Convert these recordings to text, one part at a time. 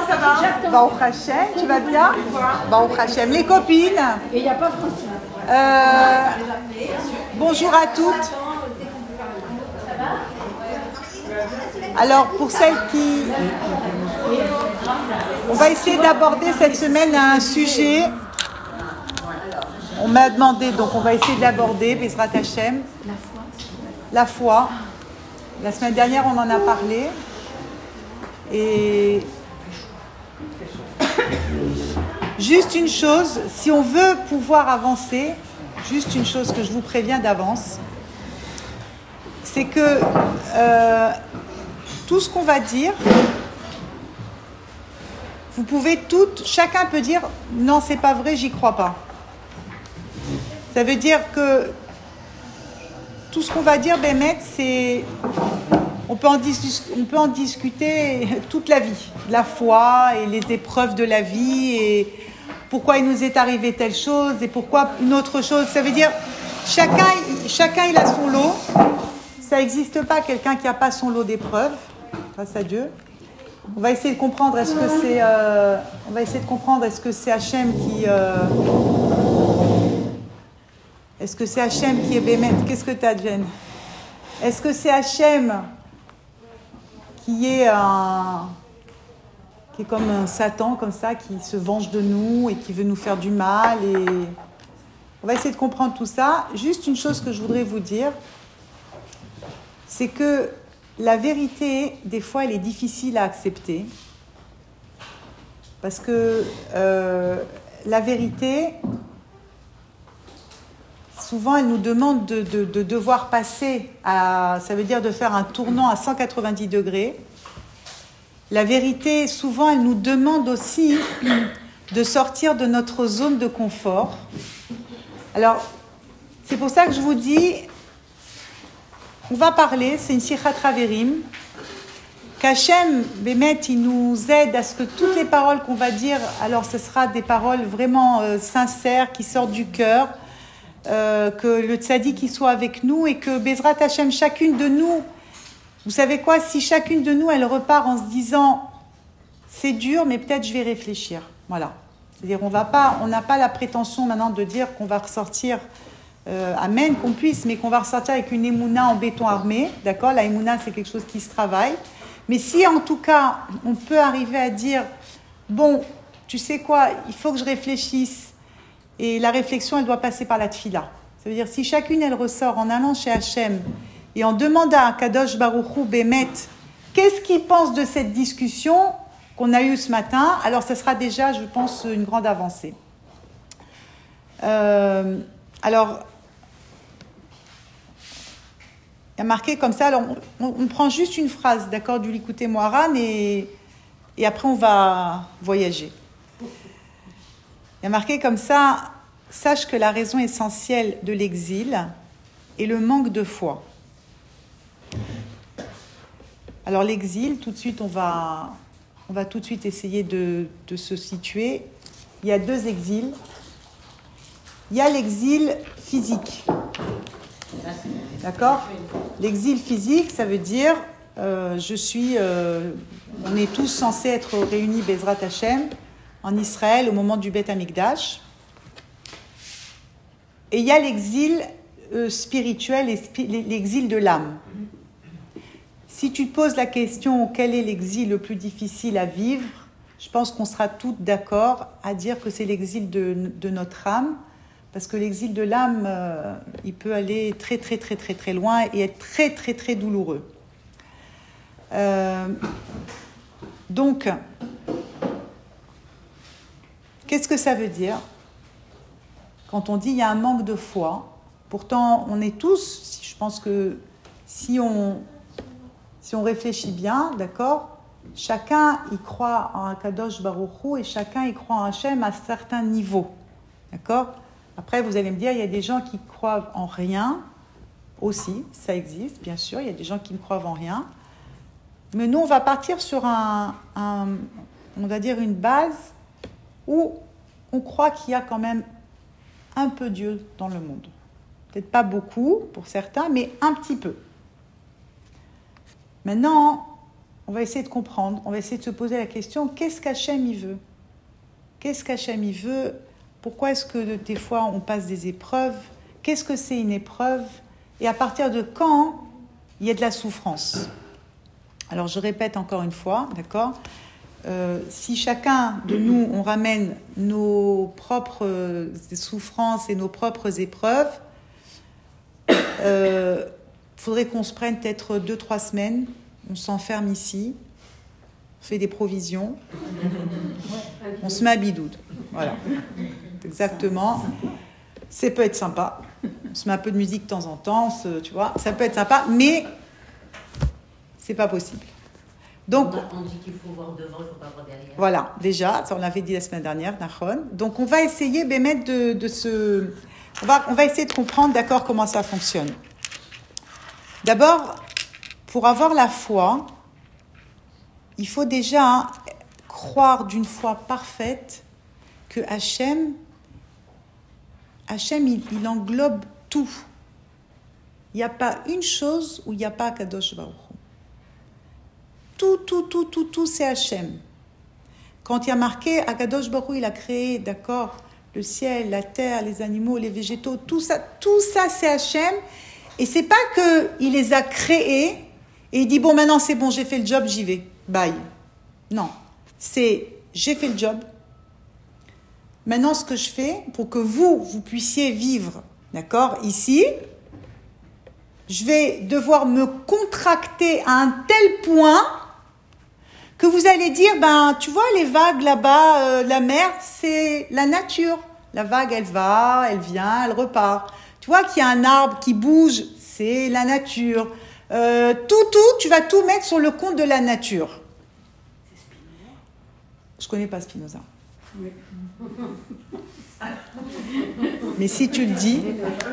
ça va? Baruch Hashem, tu vas bien? Baruch Hashem. Les copines? Et il n'y a pas Francine. Bonjour à toutes. Alors, pour celles qui... On va essayer d'aborder cette semaine un sujet. On m'a demandé, donc on va essayer de l'aborder, Bezrat Hashem. La foi. La semaine dernière, on en a parlé. Et juste une chose, si on veut pouvoir avancer, juste une chose que je vous préviens d'avance, c'est que tout ce qu'on va dire, vous pouvez toutes, chacun peut dire non, c'est pas vrai, j'y crois pas. Ça veut dire que tout ce qu'on va dire, Bémet, c'est on peut en discuter toute la vie, la foi et les épreuves de la vie et pourquoi il nous est arrivé telle chose et pourquoi une autre chose. Ça veut dire chacun il a son lot. Ça n'existe pas quelqu'un qui n'a pas son lot d'épreuves, grâce à Dieu. On va essayer de comprendre est-ce que c'est Hachem qui est-ce que c'est Hachem qui est Bémet? Qu'est-ce que tu as, Jen? Est-ce que c'est Hachem qui est comme un Satan, comme ça, qui se venge de nous et qui veut nous faire du mal et... On va essayer de comprendre tout ça. Juste une chose que je voudrais vous dire, c'est que la vérité, des fois, elle est difficile à accepter. Parce que la vérité, souvent, elle nous demande de devoir passer à... Ça veut dire de faire un tournant à 190 degrés. La vérité, souvent, elle nous demande aussi de sortir de notre zone de confort. Alors, c'est pour ça que je vous dis, on va parler, c'est une Sichat Raverim, qu'Hachem, Bémet, il nous aide à ce que toutes les paroles qu'on va dire, alors ce sera des paroles vraiment sincères, qui sortent du cœur, que le tzaddik il soit avec nous et que Bezrat Hachem, chacune de nous, vous savez quoi, si chacune de nous, elle repart en se disant c'est dur, mais peut-être je vais réfléchir. Voilà. C'est-à-dire on n'a pas la prétention maintenant de dire qu'on va ressortir, amen, qu'on puisse, mais qu'on va ressortir avec une émouna en béton armé. D'accord? La émouna, c'est quelque chose qui se travaille. Mais si en tout cas, on peut arriver à dire bon, tu sais quoi, il faut que je réfléchisse. Et la réflexion, elle doit passer par la tfila. Ça veut dire, si chacune, elle ressort en allant chez Hachem et en demandant à Kadosh Baruch Hu Bémet, qu'est-ce qu'il pense de cette discussion qu'on a eue ce matin, alors ce sera déjà, je pense, une grande avancée. Alors, il y a marqué comme ça, alors on prend juste une phrase, d'accord, du Likutei Moharan et après on va voyager. Il y a marqué comme ça, sache que la raison essentielle de l'exil est le manque de foi. Alors l'exil, tout de suite, on va tout de suite essayer de se situer. Il y a deux exils. Il y a l'exil physique. D'accord? L'exil physique, ça veut dire, on est tous censés être réunis Bezrat Hashem en Israël au moment du Beth Amikdash. Et il y a l'exil spirituel et l'exil de l'âme. Si tu te poses la question quel est l'exil le plus difficile à vivre, je pense qu'on sera toutes d'accord à dire que c'est l'exil de notre âme, parce que l'exil de l'âme, il peut aller très très très très très loin et être très très très douloureux. Donc, qu'est-ce que ça veut dire quand on dit il y a un manque de foi? Pourtant, on est tous, je pense que si on réfléchit bien, d'accord, chacun y croit en Kadosh Baruch Hu et chacun y croit en Hachem à certains niveaux, d'accord. Après, vous allez me dire, il y a des gens qui croient en rien aussi, ça existe, bien sûr, il y a des gens qui ne croient en rien. Mais nous, on va partir sur on va dire une base où on croit qu'il y a quand même un peu Dieu dans le monde. Peut-être pas beaucoup pour certains, mais un petit peu. Maintenant, on va essayer de comprendre, on va essayer de se poser la question, qu'est-ce qu'Hachem il veut? Qu'est-ce qu'Hachem il veut? Pourquoi est-ce que des fois on passe des épreuves? Qu'est-ce que c'est une épreuve? Et à partir de quand il y a de la souffrance? Alors je répète encore une fois, d'accord? Si chacun de nous, on ramène nos propres souffrances et nos propres épreuves, faudrait qu'on se prenne peut-être 2-3 semaines, on s'enferme ici, on fait des provisions, on se met à bidoude. Voilà, exactement. Ça peut être sympa, on se met un peu de musique de temps en temps, tu vois, ça peut être sympa, mais c'est pas possible. Donc, on dit qu'il faut voir devant, il ne faut pas voir derrière. Voilà, déjà, ça on l'avait dit la semaine dernière, Nahon. Donc on va essayer, Bémet, on va essayer de comprendre, d'accord, comment ça fonctionne. D'abord, pour avoir la foi, il faut déjà croire d'une foi parfaite que Hachem, il englobe tout. Il n'y a pas une chose où il n'y a pas Kadosh Baruch Hu. Tout, c'est Hachem. Quand il y a marqué, Akadosh Baruch Hu, il a créé, d'accord, le ciel, la terre, les animaux, les végétaux, tout ça c'est Hachem. Et c'est pas qu'il les a créés et il dit, bon, maintenant c'est bon, j'ai fait le job, j'y vais. Bye. Non. C'est, j'ai fait le job. Maintenant, ce que je fais, pour que vous puissiez vivre, d'accord, ici, je vais devoir me contracter à un tel point que vous allez dire, ben, tu vois, les vagues là-bas, la mer, c'est la nature. La vague, elle va, elle vient, elle repart. Tu vois qu'il y a un arbre qui bouge, c'est la nature. Tu vas tout mettre sur le compte de la nature. Je connais pas Spinoza. Oui. Mais si tu le dis,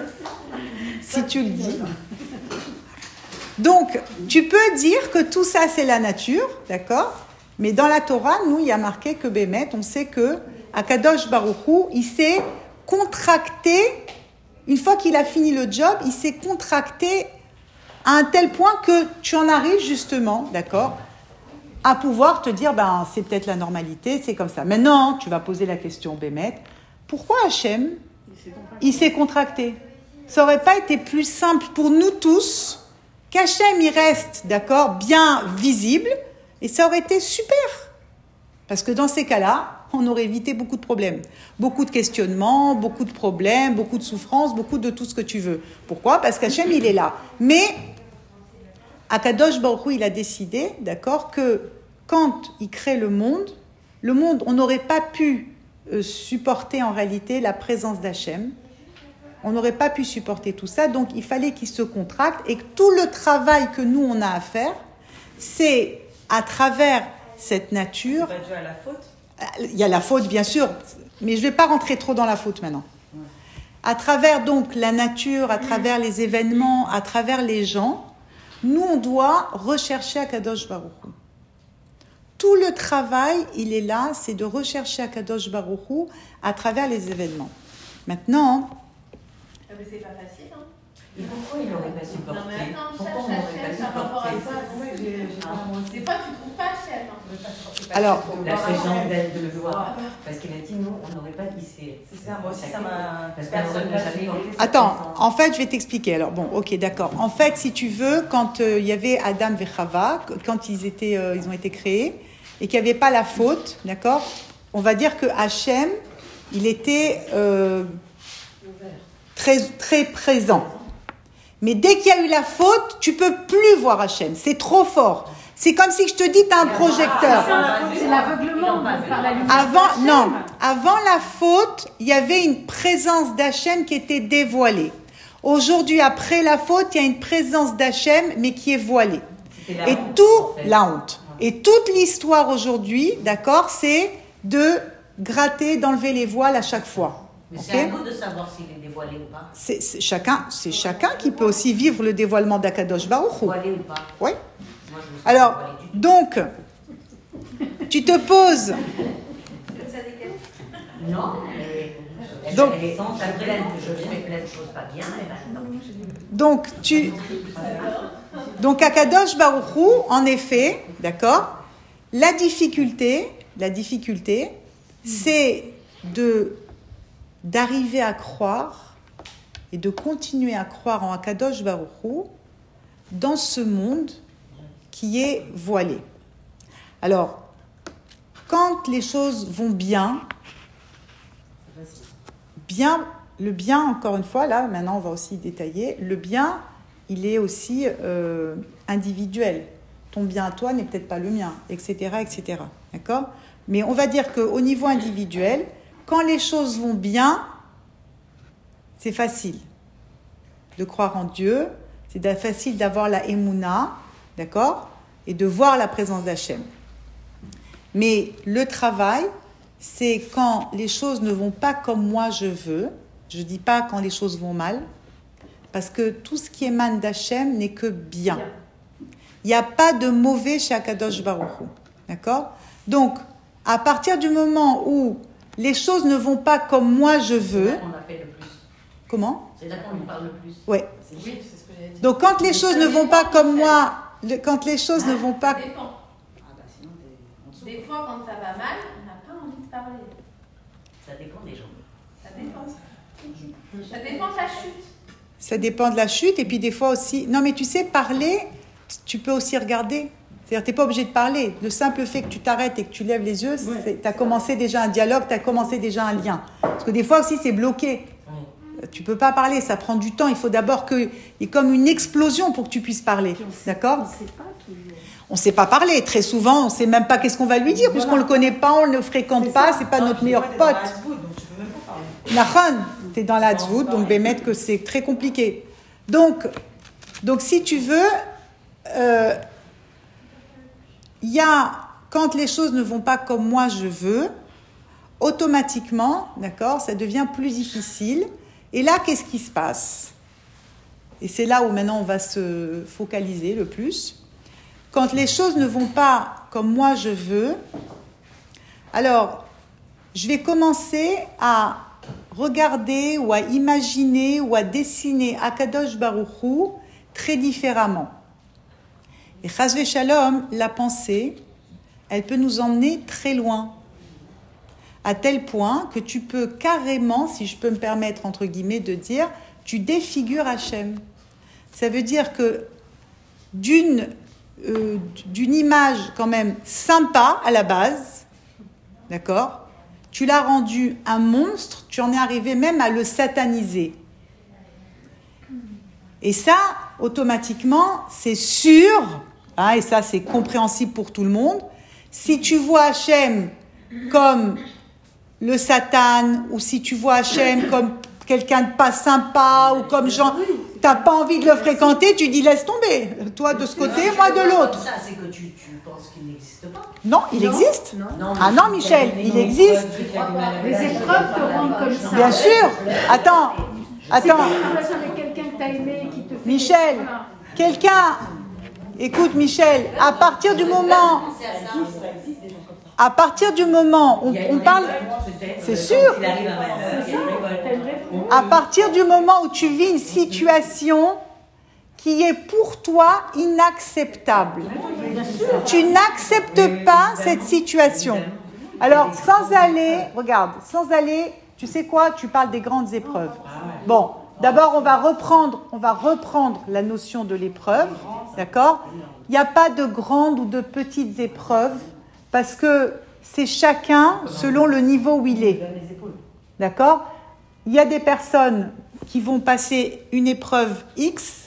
Donc, tu peux dire que tout ça, c'est la nature, d'accord? Mais dans la Torah, nous, il y a marqué que Bémet, on sait que Akadosh Baruch Hu, il s'est contracté, une fois qu'il a fini le job, il s'est contracté à un tel point que tu en arrives justement, d'accord, à pouvoir te dire, ben, c'est peut-être la normalité, c'est comme ça. Maintenant, tu vas poser la question, Bémet, pourquoi Hachem, il s'est contracté? Ça n'aurait pas été plus simple pour nous tous qu'Hachem, il reste, d'accord, bien visible, et ça aurait été super. Parce que dans ces cas-là, on aurait évité beaucoup de problèmes. Beaucoup de questionnements, beaucoup de problèmes, beaucoup de souffrances, beaucoup de tout ce que tu veux. Pourquoi? Parce qu'Hachem, il est là. Mais, Akadosh Baruch Hu, il a décidé, d'accord, que quand il crée le monde, on n'aurait pas pu supporter en réalité la présence d'Hachem. On n'aurait pas pu supporter tout ça, donc il fallait qu'il se contracte et que tout le travail que nous, on a à faire, c'est à travers cette nature... C'est pas dû à la faute? Il y a la faute, bien sûr, mais je ne vais pas rentrer trop dans la faute maintenant. À travers donc la nature, à travers les événements, à travers les gens, nous, on doit rechercher Akadosh Baruch Hu. Tout le travail, il est là, c'est de rechercher Akadosh Baruch Hu à travers les événements. Maintenant... Mais c'est pas facile, hein. Et pourquoi il n'aurait pas supporté? Non, mais attends, Pourquoi on n'aurait pas par rapport à supporté? ça. Des fois, tu trouves pas Hachem. Alors, la présence d'elle de le voir. Parce qu'il a dit, nous, on n'aurait pas dit c'est ça, moi aussi, ça m'a... Parce que personne n'a jamais eu. Attends, en fait, je vais t'expliquer. Alors, bon, ok, d'accord. En fait, si tu veux, quand il y avait Adam et Chava, quand ils ont été créés, et qu'il n'y avait pas la faute, d'accord, on va dire que Hachem, il était... très, très présent. Mais dès qu'il y a eu la faute, tu peux plus voir Hachem. C'est trop fort. C'est comme si je te dis, tu as un projecteur. C'est l'aveuglement par la lumière. Avant la faute, il y avait une présence d'Hachem qui était dévoilée. Aujourd'hui, après la faute, il y a une présence d'Hachem, mais qui est voilée. Et la honte. Et toute l'histoire aujourd'hui, d'accord, c'est de gratter, d'enlever les voiles à chaque fois. Mais okay? c'est à nous de savoir s'il est dévoilé ou pas. C'est chacun qui peut aussi vivre le dévoilement d'Akadosh Baruch Hu. Dévoilé ou pas. Oui. Alors, donc, tu te poses. Non, mais Donc, elle est je fais plein de choses pas bien. Donc, tu Donc, Akadosh Baruch Hu, en effet, d'accord, la difficulté, c'est d'arriver à croire et de continuer à croire en Akadosh Baruch Hu dans ce monde qui est voilé. Alors, quand les choses vont bien, le bien, encore une fois, là, maintenant on va aussi détailler, le bien, il est aussi individuel. Ton bien à toi n'est peut-être pas le mien, etc., etc. D'accord ? Mais on va dire qu'au niveau individuel, quand les choses vont bien, c'est facile de croire en Dieu, c'est facile d'avoir la émouna, d'accord ? Et de voir la présence d'Hachem. Mais le travail, c'est quand les choses ne vont pas comme moi je veux. Je ne dis pas quand les choses vont mal, parce que tout ce qui émane d'Hachem n'est que bien. Il n'y a pas de mauvais chez Akadosh Baruch Hu. D'accord ? Donc, à partir du moment où les choses ne vont pas comme moi je veux... C'est là qu'on appelle le plus. Comment ? C'est là qu'on nous parle le plus. Ouais. Oui, c'est ce que j'allais dire. Donc, quand les choses ne vont pas comme moi... Quand les choses ne vont pas... Ça dépend. Ah bah sinon, t'es en dessous. Des fois, quand ça va mal, on n'a pas envie de parler. Ça dépend des gens. Ça dépend. Ça dépend de la chute. Ça dépend de la chute, et puis des fois aussi... Non, mais tu sais, parler, tu peux aussi regarder. C'est-à-dire, tu n'es pas obligé de parler. Le simple fait que tu t'arrêtes et que tu lèves les yeux, tu as commencé déjà un dialogue, tu as commencé déjà un lien. Parce que des fois aussi, c'est bloqué. Tu ne peux pas parler, ça prend du temps. Il faut d'abord qu'il y ait comme une explosion pour que tu puisses parler. D'accord ? On ne sait pas toujours. On ne sait pas parler. Très souvent, on ne sait même pas qu'est-ce qu'on va lui dire, puisqu'on ne le connaît pas, on ne le fréquente pas, c'est pas notre meilleur pote. Nachon, tu es dans la tzvout, donc bémet que c'est très compliqué. Donc si tu veux, il y a, quand les choses ne vont pas comme moi je veux, automatiquement, d'accord, ça devient plus difficile. Et là, qu'est-ce qui se passe ? Et c'est là où maintenant on va se focaliser le plus. Quand les choses ne vont pas comme moi je veux, alors je vais commencer à regarder ou à imaginer ou à dessiner Akadosh Baruch Hu très différemment. Et Chas v'Shalom, la pensée, elle peut nous emmener très loin. À tel point que tu peux carrément, si je peux me permettre entre guillemets de dire, tu défigures Hachem. Ça veut dire que d'une image quand même sympa à la base, d'accord, tu l'as rendu un monstre, tu en es arrivé même à le sataniser. Et ça, automatiquement, c'est sûr, hein, et ça c'est compréhensible pour tout le monde, si tu vois Hachem comme le Satan, ou si tu vois Hachem comme quelqu'un de pas sympa, ou comme genre, t'as pas envie de le fréquenter, tu dis laisse tomber. Toi de ce côté, moi de l'autre. Ça, c'est que tu penses qu'il n'existe pas. Non, il existe. Non, Ah non, Michel, il existe. Les épreuves te rendent comme ça. Bien sûr. Attends. C'est quand tu relations avec quelqu'un que tu as aimé qui te fait... Michel, Voilà. quelqu'un... Écoute, Michel, à partir du moment où on parle... C'est sûr. À partir du moment où tu vis une situation qui est pour toi inacceptable, tu n'acceptes pas cette situation. Alors, sans aller, tu sais quoi, tu parles des grandes épreuves. Bon, d'abord, on va reprendre la notion de l'épreuve, d'accord ? Il n'y a pas de grandes ou de petites épreuves, parce que c'est chacun selon le niveau où il est. D'accord ? Il y a des personnes qui vont passer une épreuve X,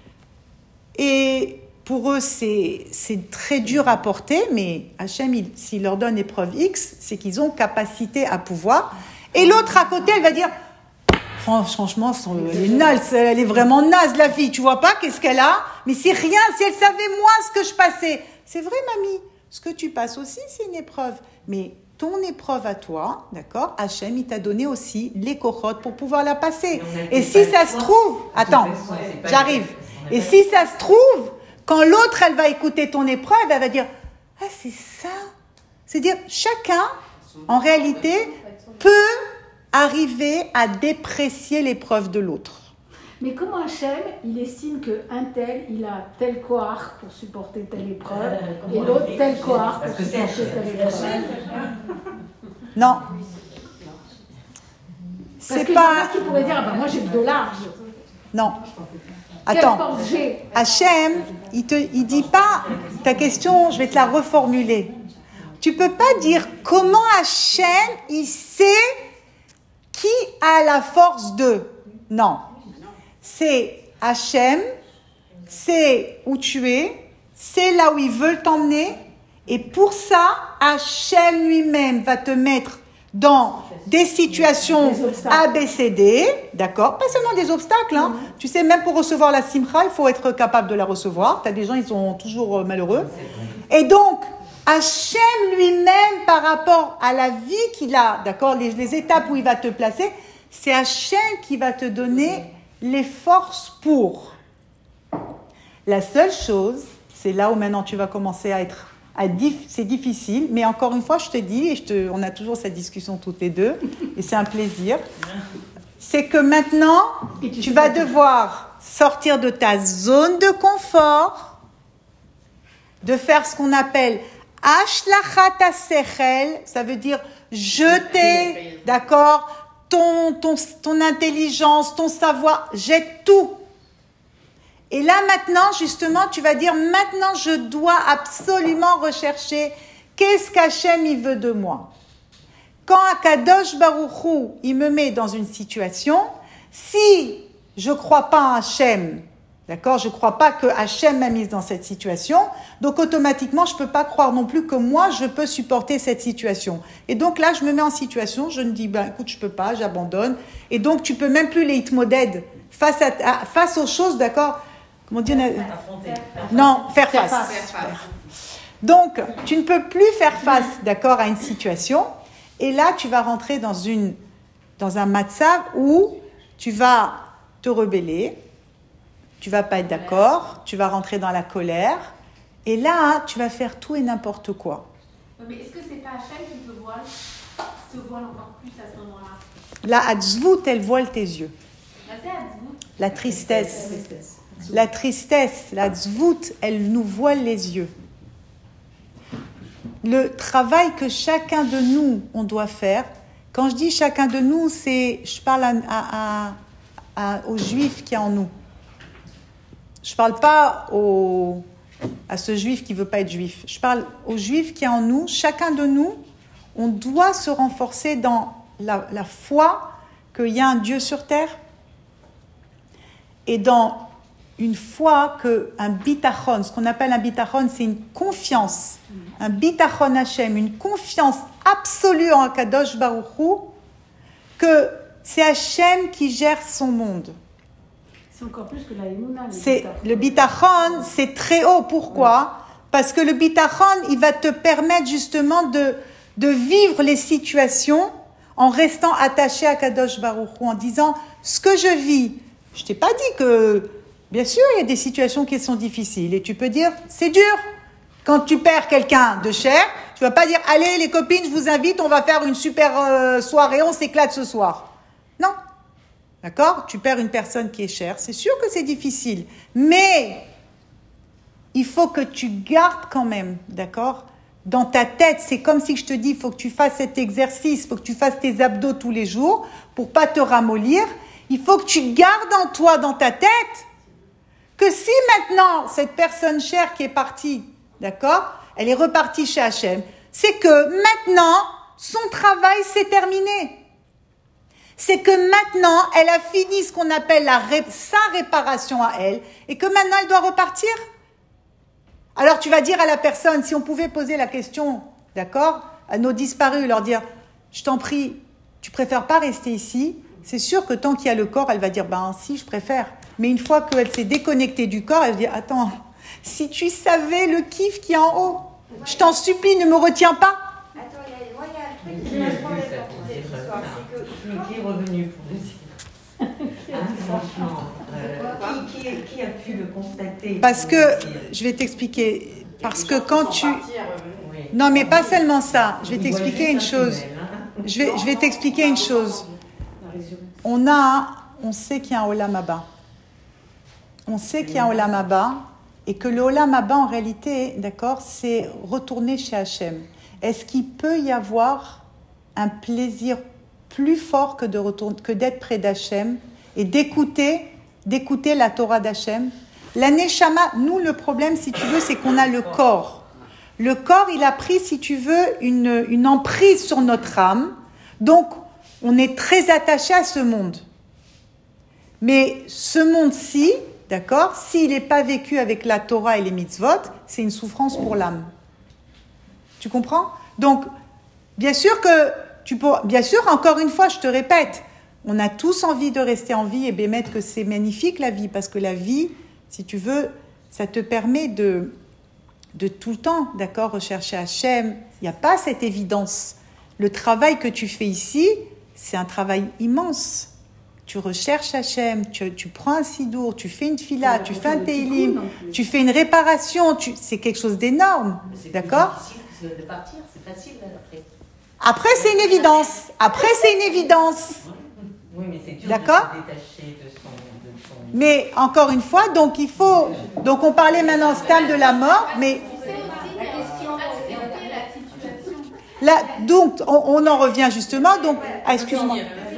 et pour eux, c'est très dur à porter, mais Hachem, s'il leur donne épreuve X, c'est qu'ils ont capacité à pouvoir. Et l'autre à côté, elle va dire, franchement, elle est vraiment naze, la fille, tu vois pas, qu'est-ce qu'elle a ? Mais c'est rien, si elle savait moi ce que je passais. C'est vrai, mamie, ce que tu passes aussi, c'est une épreuve. Mais ton épreuve à toi, d'accord, Hachem, il t'a donné aussi les cochotes pour pouvoir la passer. Et si ça se trouve, attends, j'arrive. Et si ça se trouve, quand l'autre, elle va écouter ton épreuve, elle va dire, ah, c'est ça. C'est-à-dire, chacun, en réalité, peut arriver à déprécier l'épreuve de l'autre. Mais comment Hachem, il estime qu'un tel, il a tel koach pour supporter telle épreuve, et l'autre tel koach pour supporter telle épreuve? Non. Parce C'est que pas... qui pourrait dire, ah ben moi j'ai le $. Non. Quelle Attends. force j'ai? Hachem, il dit pas... Ta question, je vais te la reformuler. Tu peux pas dire comment Hachem, il sait qui a la force de... Non. C'est Hachem, c'est où tu es, c'est là où ils veulent t'emmener. Et pour ça, Hachem lui-même va te mettre dans des situations A, B, C, D, d'accord? Pas seulement des obstacles, hein. Tu sais, même pour recevoir la simcha, il faut être capable de la recevoir. Tu as des gens, ils sont toujours malheureux. Et donc, Hachem lui-même, par rapport à la vie qu'il a, d'accord, les étapes où il va te placer, c'est Hachem qui va te donner les forces pour. La seule chose, c'est là où maintenant tu vas commencer à être... c'est difficile, mais encore une fois, je te dis, et on a toujours cette discussion toutes les deux, et c'est un plaisir, c'est que maintenant, tu vas devoir sortir de ta zone de confort, de faire ce qu'on appelle Ashlachat HaSechel, ça veut dire jeter, d'accord, ton intelligence, ton savoir, jette tout. Et là maintenant, justement, tu vas dire, maintenant je dois absolument rechercher qu'est-ce qu'Hachem il veut de moi. Quand Akadosh Baruch Hu, il me met dans une situation, si je ne crois pas en Hachem, d'accord, je ne crois pas que Hachem m'a mise dans cette situation, donc automatiquement, je ne peux pas croire non plus que moi, je peux supporter cette situation. Et donc là, je me mets en situation, je me dis, écoute, je ne peux pas, j'abandonne. Et donc, tu ne peux même plus les hitmoded face aux choses, d'accord. Comment dire? Non, faire face. Donc, tu ne peux plus faire face, d'accord, à une situation. Et là, tu vas rentrer dans un matzav où tu vas te rebeller, tu vas pas être d'accord, tu vas rentrer dans la colère. Et là, tu vas faire tout et n'importe quoi. Mais est-ce que c'est pas Hachem qui te voile, se voile encore plus à ce moment-là? La hatzvout, elle voile tes yeux. La tristesse. La tristesse, la tzvout, elle nous voile les yeux. Le travail que chacun de nous, on doit faire, quand je dis chacun de nous, je parle aux juifs qui est en nous. Je ne parle pas à ce juif qui ne veut pas être juif. Je parle aux juifs qui est en nous. Chacun de nous, on doit se renforcer dans la foi qu'il y a un Dieu sur terre et dans une foi qu'un bitachon, ce qu'on appelle un bitachon, c'est une confiance, un bitachon Hachem, une confiance absolue en Akadosh Baruch Hu, que c'est Hachem qui gère son monde. C'est encore plus que la Emouna. Le bitachon, c'est très haut. Pourquoi? Parce que le bitachon, il va te permettre justement de vivre les situations en restant attaché à Kadosh Baruch Hu, en disant ce que je vis. Je t'ai pas dit que, bien sûr, il y a des situations qui sont difficiles et tu peux dire c'est dur. Quand tu perds quelqu'un de cher, tu vas pas dire allez les copines, je vous invite, on va faire une super soirée, on s'éclate ce soir. Non. D'accord? Tu perds une personne qui est chère, c'est sûr que c'est difficile, mais il faut que tu gardes quand même, d'accord? Dans ta tête, c'est comme si je te dis, il faut que tu fasses cet exercice, il faut que tu fasses tes abdos tous les jours pour pas te ramollir. Il faut que tu gardes en toi, dans ta tête, que si maintenant, cette personne chère qui est partie, d'accord, elle est repartie chez Hachem, c'est que maintenant, son travail s'est terminé. C'est que maintenant, elle a fini ce qu'on appelle sa réparation à elle, et que maintenant, elle doit repartir. Alors, tu vas dire à la personne, si on pouvait poser la question, d'accord, à nos disparus, leur dire, je t'en prie, tu préfères pas rester ici? C'est sûr que tant qu'il y a le corps, elle va dire, si, je préfère. Mais une fois qu'elle s'est déconnectée du corps, elle va dire, attends, si tu savais le kiff qui est en haut, je t'en supplie, ne me retiens pas. Attends, moi, il y a un truc qui m'a trop répondu ce soir, c'est que... Qui est revenu pour nous dire franchement, qui a pu le constater? Parce que, je vais t'expliquer, parce que quand tu... Non, mais pas seulement ça, je vais t'expliquer une chose. Je vais t'expliquer une chose. On sait qu'il y a un Olam Haba. on sait qu'il y a un Olam Haba et que le Olam Haba, en réalité, d'accord, c'est retourner chez Hachem. Est-ce qu'il peut y avoir un plaisir plus fort que d'être près d'Hachem et d'écouter la Torah d'Hachem? La Neshama, nous, le problème, si tu veux, c'est qu'on a le corps. Le corps, il a pris, si tu veux, une emprise sur notre âme. Donc, on est très attaché à ce monde. Mais ce monde-ci, d'accord, s'il n'est pas vécu avec la Torah et les mitzvot, c'est une souffrance pour l'âme. Tu comprends? Donc, bien sûr, encore une fois, je te répète, on a tous envie de rester en vie et bémettre que c'est magnifique la vie, parce que la vie, si tu veux, ça te permet de tout le temps, d'accord, rechercher Hachem. Il n'y a pas cette évidence. Le travail que tu fais ici, c'est un travail immense. Tu recherches Hachem, tu prends un sidour, tu fais une fila, tu fais un teilim, tu fais une réparation, c'est quelque chose d'énorme, d'accord? C'est de partir, c'est facile après. Après, c'est une évidence. Oui, mais c'est dur d'accord? de se détacher de son... Mais encore une fois, donc on parlait maintenant Stam de la mort, mais La question, accepter la situation. là, donc on en revient justement. Donc, excuse-moi.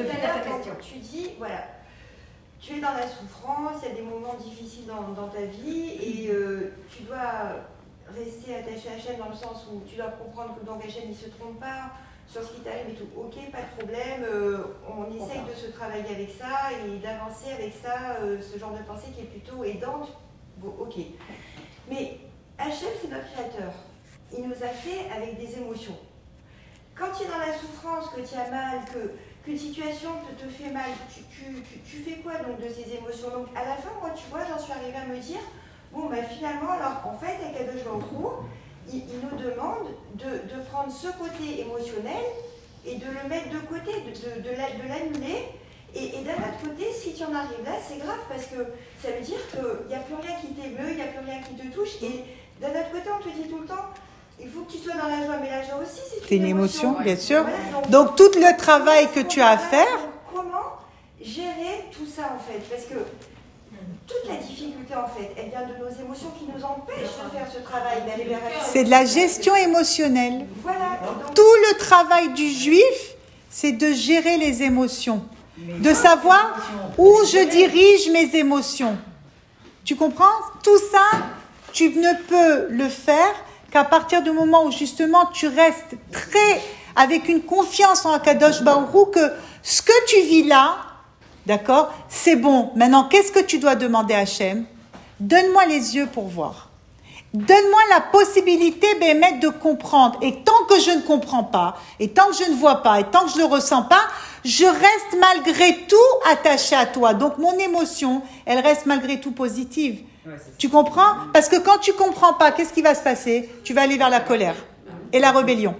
Tu dis, voilà, tu es dans la souffrance, il y a des moments difficiles dans ta vie et tu dois rester attaché à Hachem dans le sens où tu dois comprendre que donc Hachem il ne se trompe pas sur ce qui t'arrive et tout. Ok, pas de problème, on essaye de se travailler avec ça et d'avancer avec ça, ce genre de pensée qui est plutôt aidante. Bon, ok. Mais Hachem, c'est notre créateur. Il nous a fait avec des émotions. Quand tu es dans la souffrance, que tu as mal, qu'une situation te fait mal, tu fais quoi donc de ces émotions? Donc à la fin, moi, tu vois, j'en suis arrivée à me dire, bon, bah finalement, alors en fait, Akadosh Baruch Hu, il nous demande de prendre ce côté émotionnel et de le mettre de côté, de l'annuler. Et d'un autre côté, si tu en arrives là, c'est grave parce que ça veut dire qu'il n'y a plus rien qui t'émeut, il n'y a plus rien qui te touche. Et d'un autre côté, on te dit tout le temps, il faut que tu sois dans la joie, mais la joie aussi, c'est une émotion, bien sûr. Voilà, Donc tout le travail que tu as à faire. Comment gérer tout ça en fait? Parce que toute la difficulté en fait, elle vient de nos émotions qui nous empêchent de faire ce travail d'aller vers Hachem. C'est de la gestion émotionnelle. Voilà. Donc, Tout le travail du juif, c'est de gérer les émotions, de savoir où je dirige mes émotions. Tu comprends? Tout ça, tu ne peux le faire qu'à partir du moment où justement tu restes avec une confiance en Akadosh Baruch Hu que ce que tu vis là, d'accord, c'est bon. Maintenant, qu'est-ce que tu dois demander à Hachem? Donne-moi les yeux pour voir. Donne-moi la possibilité, Bémet, de comprendre. Et tant que je ne comprends pas, et tant que je ne vois pas, et tant que je ne le ressens pas, je reste malgré tout attachée à toi. Donc, mon émotion, elle reste malgré tout positive. Tu comprends? Parce que quand tu comprends pas, qu'est-ce qui va se passer? Tu vas aller vers la colère et la rébellion.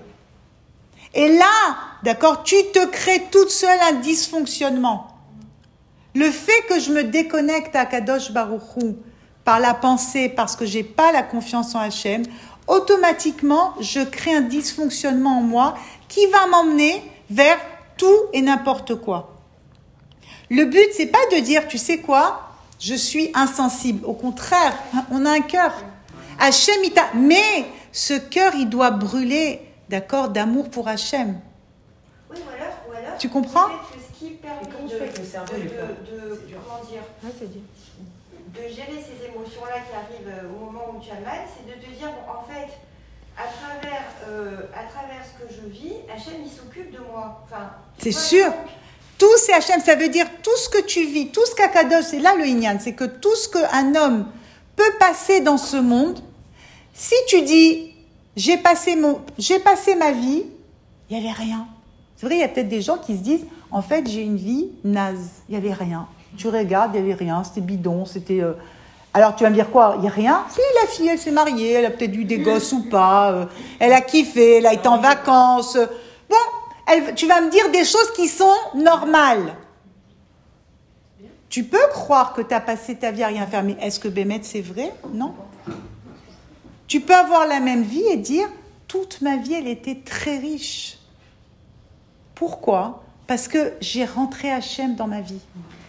Et là, d'accord, tu te crées toute seule un dysfonctionnement. Le fait que je me déconnecte à Kadosh Baruch Hu par la pensée, parce que j'ai pas la confiance en Hachem, automatiquement, je crée un dysfonctionnement en moi qui va m'emmener vers tout et n'importe quoi. Le but, c'est pas de dire, tu sais quoi? Je suis insensible. Au contraire, on a un cœur. Hachem, mais ce cœur, il doit brûler, d'accord, d'amour pour Hachem. oui, ou alors, Tu comprends? ce qui permet comment tu fais avec le cerveau, comment dire, de gérer ces émotions-là qui arrivent au moment où tu as mal, c'est de te dire, bon, en fait, à travers ce que je vis, Hachem, il s'occupe de moi. Enfin, c'est sûr. Tout c'est Hachem, ça veut dire tout ce que tu vis, tout ce qu'Akadosh, c'est là le Inyan, c'est que tout ce qu'un homme peut passer dans ce monde, si tu dis, j'ai passé ma vie, il n'y avait rien. C'est vrai, il y a peut-être des gens qui se disent, en fait, j'ai une vie naze, il n'y avait rien. Tu regardes, il n'y avait rien, c'était bidon, c'était... Alors tu vas me dire quoi? Il n'y a rien? Si, la fille, elle s'est mariée, elle a peut-être eu des gosses ou pas, elle a kiffé, elle a été en vacances. Bon, tu vas me dire des choses qui sont normales. Tu peux croire que tu as passé ta vie à rien faire, mais est-ce que Bémet, c'est vrai? Non. Tu peux avoir la même vie et dire, toute ma vie, elle était très riche. Pourquoi? Parce que j'ai rentré Hachem dans ma vie.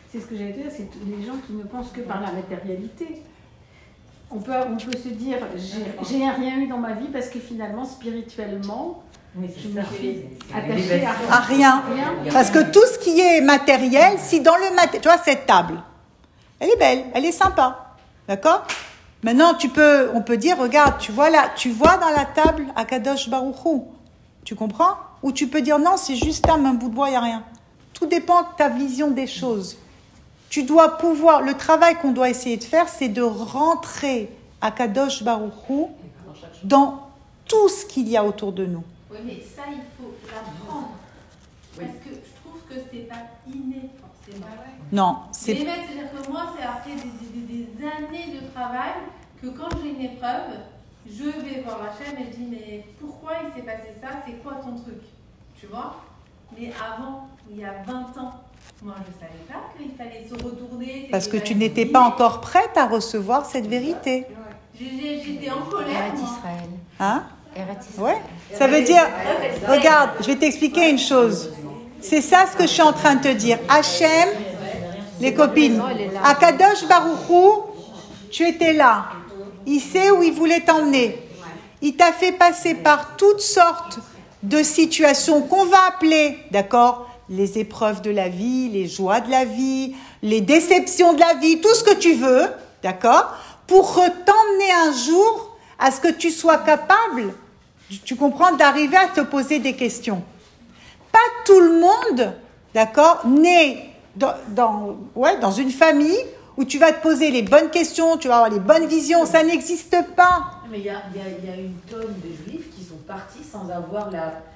c'est ce que j'allais dire, c'est les gens qui ne pensent que par la matérialité. On peut se dire, j'ai rien eu dans ma vie parce que finalement, spirituellement, je me suis attachée à rien. Parce que tout ce qui est matériel, si dans le matériel, tu vois, cette table, elle est belle, elle est sympa, d'accord? Maintenant, on peut dire, regarde, tu vois dans la table Akadosh Baruch Hu, tu comprends? Ou tu peux dire, non, c'est juste un bout de bois, il n'y a rien. Tout dépend de ta vision des choses. Tu dois pouvoir, le travail qu'on doit essayer de faire, c'est de rentrer Akadosh Baruch Hu dans tout ce qu'il y a autour de nous. Oui, mais ça, il faut l'apprendre. Parce que je trouve que c'est pas inné, forcément. Non, c'est... Mais c'est-à-dire que moi, c'est après des années de travail que quand j'ai une épreuve, je vais voir Hachem et je dis, mais pourquoi il s'est passé ça? C'est quoi ton truc? Tu vois? Mais avant, il y a 20 ans, moi, je ne savais pas qu'il fallait se retourner. Parce que tu n'étais pas encore prête à recevoir cette vérité. J'étais en colère, moi. Hein? Ouais. Ça veut dire, regarde, je vais t'expliquer une chose. C'est ça ce que je suis en train de te dire. Hachem, les copines, Akadosh Baruch Hu, tu étais là. Il sait où il voulait t'emmener. Il t'a fait passer par toutes sortes de situations qu'on va appeler, d'accord, les épreuves de la vie, les joies de la vie, les déceptions de la vie, tout ce que tu veux, d'accord, pour t'emmener un jour à ce que tu sois capable, tu comprends, d'arriver à te poser des questions. Pas tout le monde, d'accord, naît dans une famille où tu vas te poser les bonnes questions, tu vas avoir les bonnes visions, ça n'existe pas. Mais il y a une tonne de juifs qui sont partis sans avoir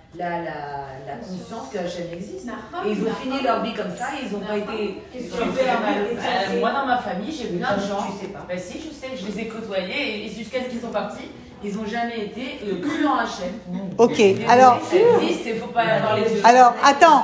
la conscience que Hachem existe. Et ils ont fini leur vie comme ça, ils n'ont pas été super malheureux. Moi, dans ma famille, j'ai plein de gens. Tu sais pas. Ben si, je sais, je les ai côtoyés et jusqu'à ce qu'ils sont partis, ils n'ont jamais été que dans Hachem. Ok, alors. Ça existe, il ne faut pas avoir les yeux. Alors, attends.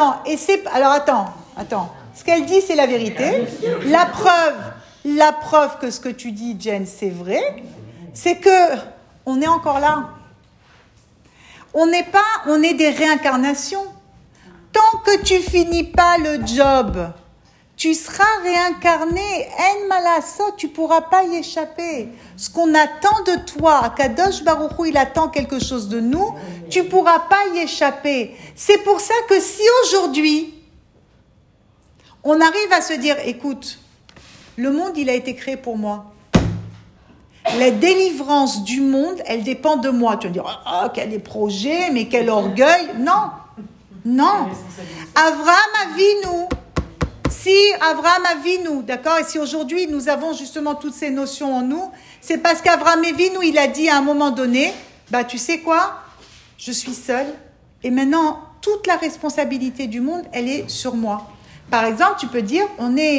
Ce qu'elle dit, c'est la vérité. La preuve que ce que tu dis, Jen, c'est vrai, c'est que on est encore là. On est des réincarnations. Tant que tu finis pas le job, tu seras réincarné. En malasot, tu pourras pas y échapper. Ce qu'on attend de toi, Akadosh Baruch Hu, il attend quelque chose de nous, tu pourras pas y échapper. C'est pour ça que si aujourd'hui, on arrive à se dire, écoute, le monde, il a été créé pour moi. La délivrance du monde, elle dépend de moi. Tu vas dire, quel projets, mais quel orgueil. Non. Avraham Avinu. Si Avraham Avinu, d'accord, et si aujourd'hui nous avons justement toutes ces notions en nous, c'est parce qu'Avraham Avinu, il a dit à un moment donné, tu sais quoi, je suis seul, et maintenant, toute la responsabilité du monde, elle est sur moi. Par exemple, tu peux dire,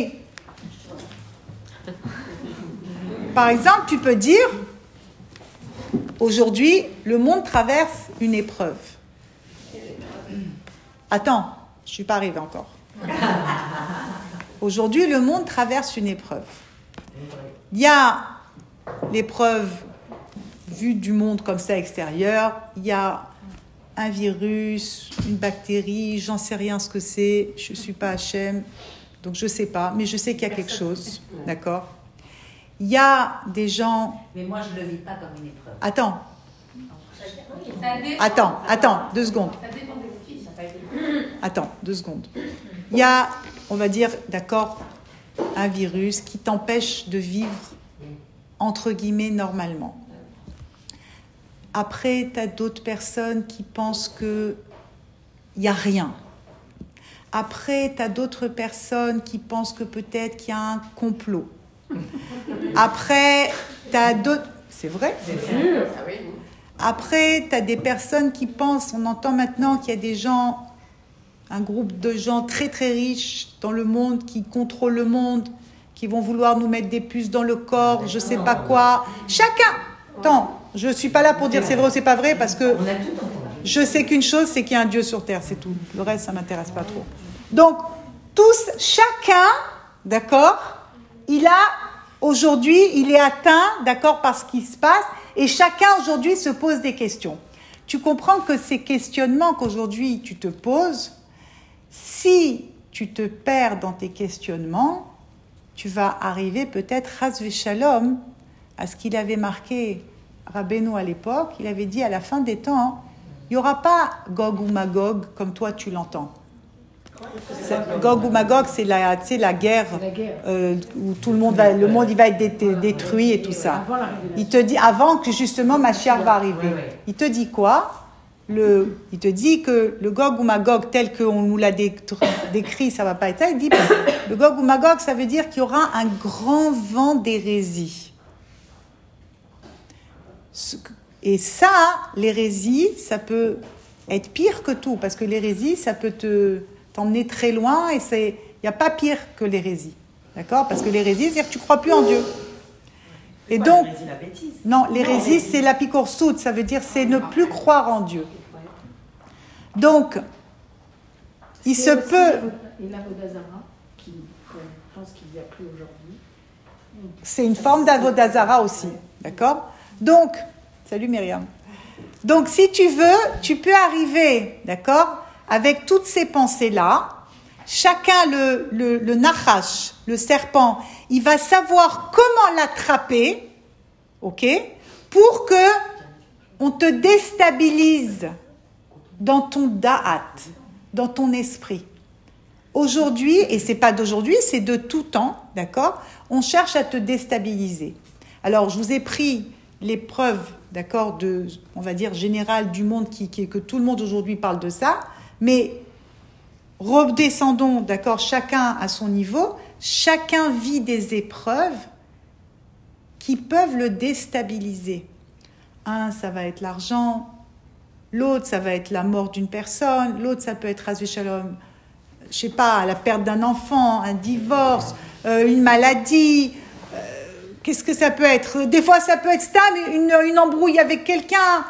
aujourd'hui, le monde traverse une épreuve. Attends, je ne suis pas arrivée encore. Aujourd'hui, le monde traverse une épreuve. Il y a l'épreuve vue du monde comme ça extérieur, il y a un virus, une bactérie, j'en sais rien ce que c'est, je ne suis pas Hachem, donc je ne sais pas, mais je sais qu'il y a quelque chose, d'accord? Il y a des gens... Mais moi, je ne le vis pas comme une épreuve. Attends, 2 secondes. Attends, 2 secondes. Il y a, on va dire, d'accord, un virus qui t'empêche de vivre, entre guillemets, normalement. Après, tu as d'autres personnes qui pensent qu'il n'y a rien. Après, tu as d'autres personnes qui pensent que peut-être qu'il y a un complot. Après, tu as d'autres... C'est vrai? C'est sûr. Après, tu as des personnes qui pensent, on entend maintenant qu'il y a des gens, un groupe de gens très très riches dans le monde qui contrôlent le monde, qui vont vouloir nous mettre des puces dans le corps, je sais pas quoi. Chacun... Attends, je ne suis pas là pour dire c'est vrai ou c'est pas vrai, parce que je sais qu'une chose, c'est qu'il y a un Dieu sur terre, c'est tout. Le reste, ça ne m'intéresse pas trop. Donc, chacun, d'accord, aujourd'hui, il est atteint, d'accord, par ce qui se passe, et chacun aujourd'hui se pose des questions. Tu comprends que ces questionnements qu'aujourd'hui tu te poses, si tu te perds dans tes questionnements, tu vas arriver peut-être, Chas v'Shalom, à ce qu'il avait marqué Rabbeinu à l'époque. Il avait dit à la fin des temps, il n'y aura pas Gog ou Magog comme toi tu l'entends. Gog ou Magog, c'est la guerre où tout le monde va il va être détruit et tout ça. Il te dit avant que justement Mashiach va arriver. Il te dit quoi? Il te dit que le Gog ou Magog tel qu'on nous l'a décrit, ça va pas être ça. Il dit le Gog ou Magog, ça veut dire qu'il y aura un grand vent d'hérésie. Et ça, l'hérésie, ça peut être pire que tout, parce que l'hérésie, ça peut t'emmener très loin, et il n'y a pas pire que l'hérésie. D'accord? Parce que l'hérésie, c'est-à-dire que tu ne crois plus en Dieu. Et donc, la bêtise. Non, l'hérésie, c'est l'apicorsout, ça veut dire c'est ne plus croire en Dieu. Donc, il se peut... Et l'Avodazara, qui, je pense qu'il n'y a plus aujourd'hui. C'est une forme d'Avodazara aussi, d'accord? Donc, salut Myriam. Donc, si tu veux, tu peux arriver, d'accord, avec toutes ces pensées-là. Chacun, le nachash, le serpent, il va savoir comment l'attraper, ok, pour que on te déstabilise dans ton da'at, dans ton esprit. Aujourd'hui, et c'est pas d'aujourd'hui, c'est de tout temps, d'accord, on cherche à te déstabiliser. Alors, je vous ai pris l'épreuve, d'accord, on va dire générale du monde, que tout le monde aujourd'hui parle de ça, mais redescendons, d'accord, chacun à son niveau, chacun vit des épreuves qui peuvent le déstabiliser. Un, ça va être l'argent, l'autre, ça va être la mort d'une personne, l'autre, ça peut être, Chas v'Shalom, je sais pas, la perte d'un enfant, un divorce, une maladie, qu'est-ce que ça peut être? Des fois, ça peut être une embrouille avec quelqu'un,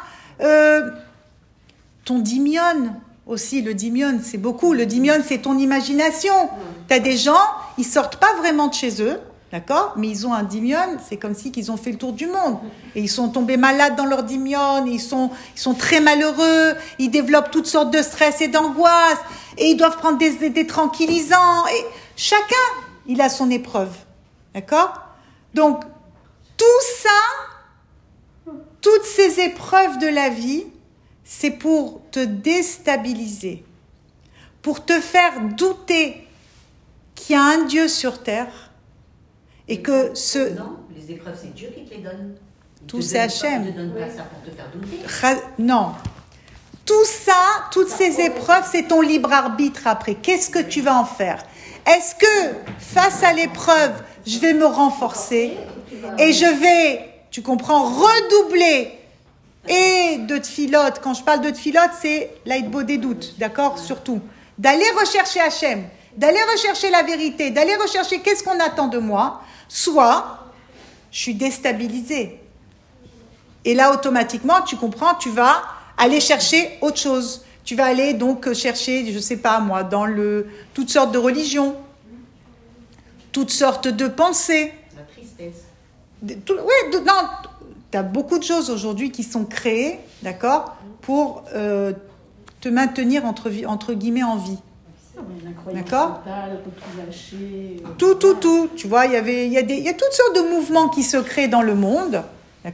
ton dimion. Aussi, le dimion, c'est beaucoup. Le dimion, c'est ton imagination. Tu as des gens, ils sortent pas vraiment de chez eux, d'accord? Mais ils ont un dimion, c'est comme si qu'ils ont fait le tour du monde. Et ils sont tombés malades dans leur dimion, ils sont très malheureux, ils développent toutes sortes de stress et d'angoisse, et ils doivent prendre des tranquillisants. Et chacun, il a son épreuve, d'accord? Donc, tout ça, toutes ces épreuves de la vie, c'est pour te déstabiliser, pour te faire douter qu'il y a un Dieu sur terre et que Non, les épreuves, c'est Dieu qui te les donne. Tout c'est Hachem. Il ne te donne pas ça pour te faire douter. Non. Tout ça, toutes ces épreuves, c'est ton libre arbitre après. Qu'est-ce que tu vas en faire? Est-ce que, face à l'épreuve, je vais me renforcer et je vais, tu comprends, redoubler et de tfilote? Quand je parle de tfilote, c'est l'aïdbo des doutes, d'accord? Surtout, d'aller rechercher Hachem, d'aller rechercher la vérité, d'aller rechercher qu'est-ce qu'on attend de moi, soit je suis déstabilisée. Et là, automatiquement, tu comprends, tu vas aller chercher autre chose. Tu vas aller donc chercher, je ne sais pas moi, dans toutes sortes de religions, toutes sortes de pensées. La tristesse. Non, tu as beaucoup de choses aujourd'hui qui sont créées, d'accord, pour te maintenir entre guillemets en vie. D'accord ? Tout. Tu vois, il y a toutes sortes de mouvements qui se créent dans le monde, d'accord ?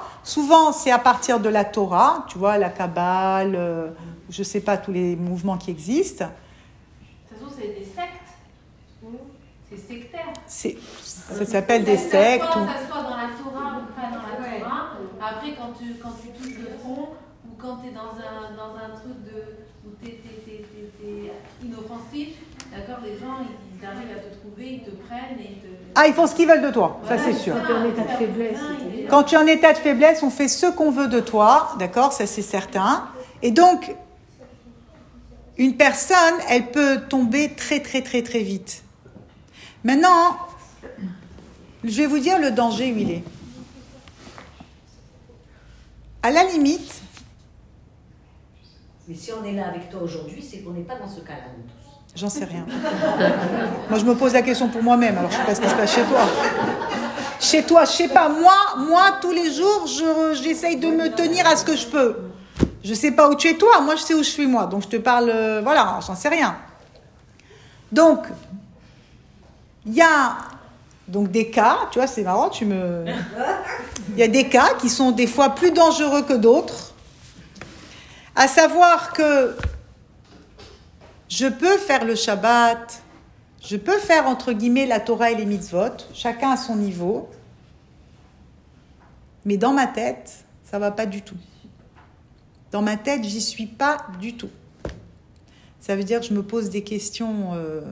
Souvent, c'est à partir de la Torah, tu vois, la Kabbale, je sais pas, tous les mouvements qui existent. De toute façon, c'est des sectes. C'est sectaire. Ça s'appelle des sectes. Que ça soit dans la Torah ou pas dans la Torah. Après, quand tu touches le fond, ou quand tu es dans un truc où tu es inoffensif, d'accord, les gens, ils arrivent à te trouver, ils te prennent et ils te... Ah, ils font ce qu'ils veulent de toi, ça c'est sûr. Quand tu es en état de faiblesse. Quand tu es en état de faiblesse, on fait ce qu'on veut de toi, d'accord, ça c'est certain. Et donc, une personne, elle peut tomber très très très très vite. Maintenant, je vais vous dire le danger où il est. À la limite... Mais si on est là avec toi aujourd'hui, c'est qu'on n'est pas dans ce cas-là, nous tous. J'en sais rien. Moi, je me pose la question pour moi-même, alors je ne sais pas ce qui se passe chez toi. Chez toi, je ne sais pas. Moi, tous les jours, j'essaye de me tenir à ce que je peux. Je ne sais pas où tu es toi, moi je sais où je suis moi. Donc je te parle, voilà, j'en sais rien. Donc, il y a donc des cas, tu vois, c'est marrant, il y a des cas qui sont des fois plus dangereux que d'autres, à savoir que je peux faire le Shabbat, je peux faire entre guillemets la Torah et les mitzvot, chacun à son niveau, mais dans ma tête, ça va pas du tout. Dans ma tête, j'y suis pas du tout. Ça veut dire que je me pose des questions,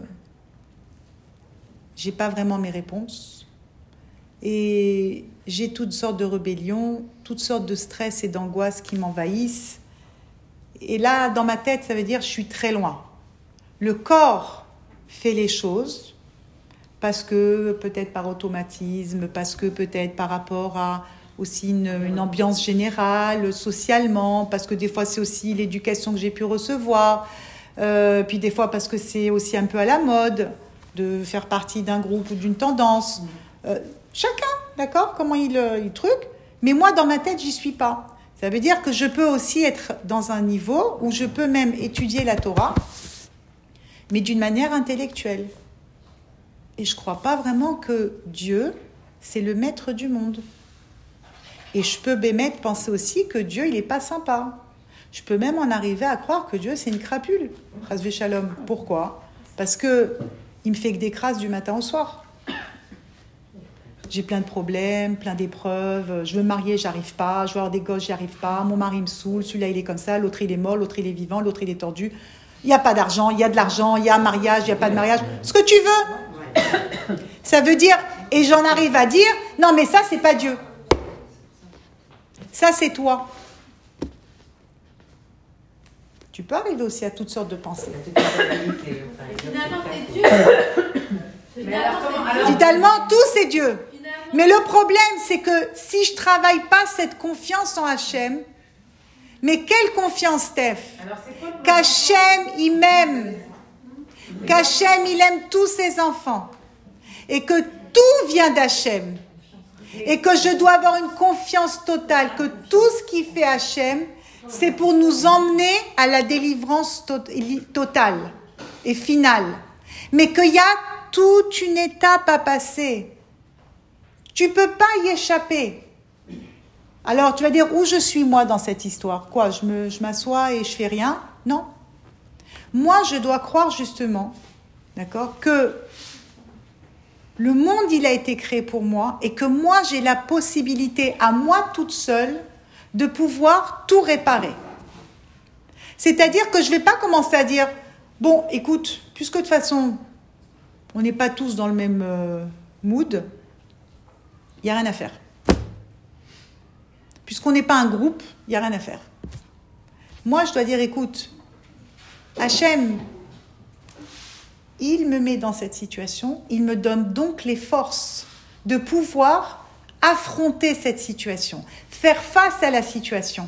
j'ai pas vraiment mes réponses. Et j'ai toutes sortes de rébellions, toutes sortes de stress et d'angoisses qui m'envahissent. Et là, dans ma tête, ça veut dire que je suis très loin. Le corps fait les choses, parce que peut-être par automatisme, parce que peut-être par rapport à aussi une ambiance générale, socialement, parce que des fois c'est aussi l'éducation que j'ai pu recevoir, puis des fois parce que c'est aussi un peu à la mode de faire partie d'un groupe ou d'une tendance. Chacun, d'accord, comment il truc, mais moi dans ma tête j'y suis pas. Ça veut dire que je peux aussi être dans un niveau où je peux même étudier la Torah, mais d'une manière intellectuelle. Et je crois pas vraiment que Dieu, c'est le maître du monde. Et je peux même penser aussi que Dieu, il est pas sympa. Je peux même en arriver à croire que Dieu, c'est une crapule. Chas v'shalom. Pourquoi ? Parce que il me fait que des crasses du matin au soir. J'ai plein de problèmes, plein d'épreuves. Je veux me marier, j'arrive pas. Je veux avoir des gosses, j'y arrive pas. Mon mari me saoule. Celui-là, il est comme ça. L'autre, il est mort. L'autre, il est vivant. L'autre, il est tordu. Il n'y a pas d'argent. Il y a de l'argent. Il y a un mariage. Il n'y a pas de mariage. Ce que tu veux. Ça veut dire, et j'en arrive à dire, non, mais ça, c'est pas Dieu. Ça, c'est toi. Tu peux arriver aussi à toutes sortes de pensées. Finalement, c'est Dieu. Finalement, tout, c'est Dieu. Mais le problème, c'est que si je travaille pas cette confiance en Hachem, mais quelle confiance, Steph ? Qu'Hachem, il m'aime. Qu'Hachem, il aime tous ses enfants. Et que tout vient d'Hachem. Et que je dois avoir une confiance totale, que tout ce qui fait Hachem, c'est pour nous emmener à la délivrance totale et finale. Mais qu'il y a toute une étape à passer. Tu peux pas y échapper. Alors tu vas dire, où je suis moi dans cette histoire ? Quoi, je m'assois et je fais rien ? Non. Moi, je dois croire justement, d'accord, que le monde, il a été créé pour moi et que moi, j'ai la possibilité, à moi toute seule, de pouvoir tout réparer. C'est-à-dire que je ne vais pas commencer à dire, bon, écoute, puisque de toute façon, on n'est pas tous dans le même mood, il n'y a rien à faire. Puisqu'on n'est pas un groupe, il n'y a rien à faire. Moi, je dois dire, écoute, Hachem, il me met dans cette situation, il me donne donc les forces de pouvoir affronter cette situation, faire face à la situation.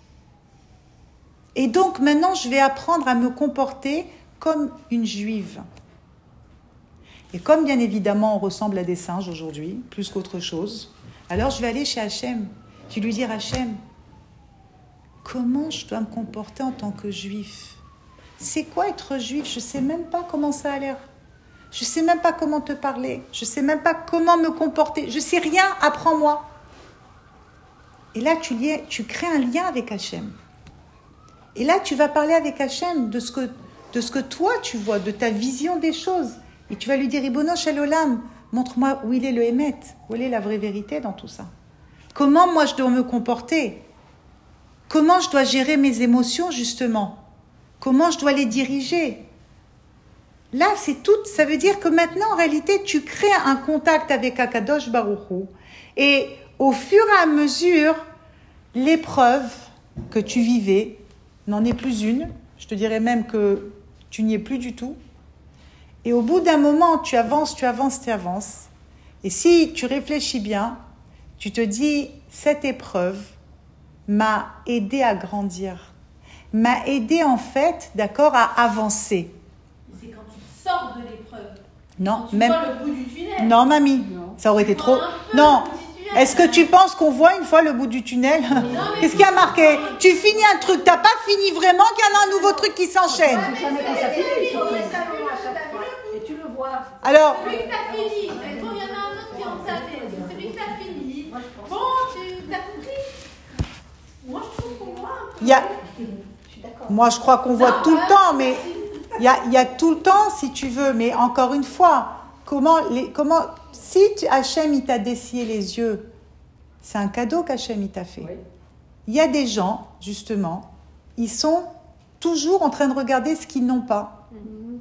Et donc maintenant, je vais apprendre à me comporter comme une juive. Et comme bien évidemment, on ressemble à des singes aujourd'hui, plus qu'autre chose, alors je vais aller chez Hachem. Je vais lui dire, Hachem, comment je dois me comporter en tant que juif ? C'est quoi être juif ? Je ne sais même pas comment ça a l'air. Je ne sais même pas comment te parler. Je ne sais même pas comment me comporter. Je ne sais rien, apprends-moi. Et là, tu crées un lien avec Hachem. Et là, tu vas parler avec Hachem de ce que toi, tu vois, de ta vision des choses. Et tu vas lui dire, Ribono Shel Olam, montre-moi où il est le Hémet, où est la vraie vérité dans tout ça. Comment moi, je dois me comporter ? Comment je dois gérer mes émotions, justement ? Comment je dois les diriger ? Là, c'est tout. Ça veut dire que maintenant, en réalité, tu crées un contact avec Akadosh Baruch Hu. Et au fur et à mesure, l'épreuve que tu vivais n'en est plus une. Je te dirais même que tu n'y es plus du tout. Et au bout d'un moment, tu avances. Et si tu réfléchis bien, tu te dis, cette épreuve m'a aidé à grandir. M'a aidé en fait, d'accord, à avancer. C'est quand tu sors de l'épreuve. Non, tu même. vois le bout du tunnel. Non, mamie, ça aurait été trop. Non. Est-ce que tu penses qu'on voit une fois le bout du tunnel ? Qu'est-ce qui a marqué ? Tu finis un truc, t'as pas fini vraiment, qu'il y en a un nouveau truc qui s'enchaîne. tu le vois. Alors, Celui que t'as fini. Mais bon, il y en a un autre qui est en tapé. Celui que t'as fini. Bon, tu t'as compris. Moi, je trouve qu'on voit un peu. moi, je crois qu'on voit tout le temps, mais il y a tout le temps, si tu veux. Mais encore une fois, si Hachem, il t'a dessillé les yeux, c'est un cadeau qu'Hachem, il t'a fait. Oui. Il y a des gens, justement, ils sont toujours en train de regarder ce qu'ils n'ont pas.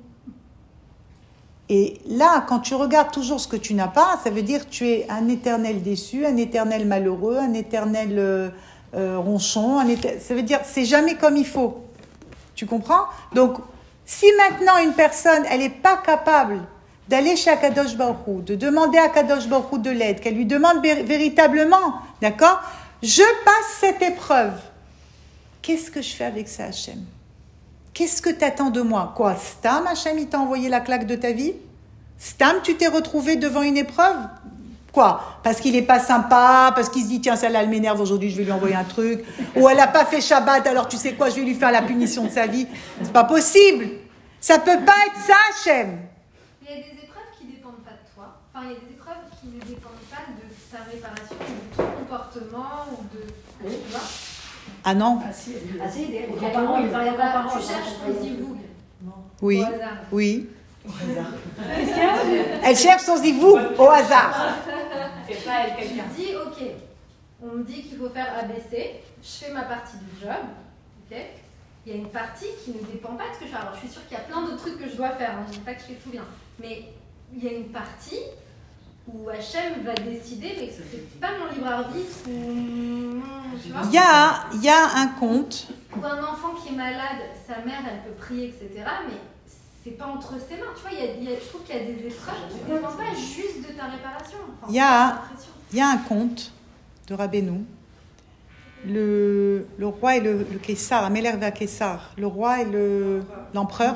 Et là, quand tu regardes toujours ce que tu n'as pas, ça veut dire que tu es un éternel déçu, un éternel malheureux, un éternel ronchon. Ça veut dire c'est jamais comme il faut. Tu comprends? Donc, si maintenant une personne, elle n'est pas capable d'aller chez Akadosh Baruch Hu, de demander à Akadosh Baruch Hu de l'aide, qu'elle lui demande véritablement, d'accord? Je passe cette épreuve. Qu'est-ce que je fais avec ça, Hachem? Qu'est-ce que tu attends de moi? Quoi? Stam, Hachem, il t'a envoyé la claque de ta vie? Stam, tu t'es retrouvé devant une épreuve? Quoi? Parce qu'il n'est pas sympa, parce qu'il se dit, tiens, celle-là, elle m'énerve aujourd'hui, je vais lui envoyer un truc. Ou elle n'a pas fait Shabbat, alors tu sais quoi, je vais lui faire la punition de sa vie. C'est pas possible. Ça peut pas être ça, Hachem. Il y a des épreuves qui ne dépendent pas de toi. Enfin, il y a des épreuves qui ne dépendent pas de ta réparation, ou de ton comportement, ou de... Tu vois? Ah non? Si, Tu cherches ton zivou. Oui, Au hasard. oui. Elle cherche son zivou au hasard. C'est pas elle, quelqu'un. Tu dis, ok, on me dit qu'il faut faire ABC, je fais ma partie du job, ok? Il y a une partie qui ne dépend pas de ce que je fais. Alors, je suis sûre qu'il y a plein d'autres trucs que je dois faire, hein. Je ne dis pas que je fais tout bien. Mais il y a une partie où Hachem va décider, mais c'est pas mon libre arbitre, ou... Tu vois? Il y a un conte. Ou un enfant qui est malade, sa mère, elle peut prier, etc. Mais c'est pas entre ses mains. Tu vois, je trouve qu'il y a des épreuves qui ne dépendent pas juste de ta réparation. Enfin, Il y a un conte de Rabbeinu. Le roi et le Kessar, Améler vers Kessar. Le roi et l'empereur.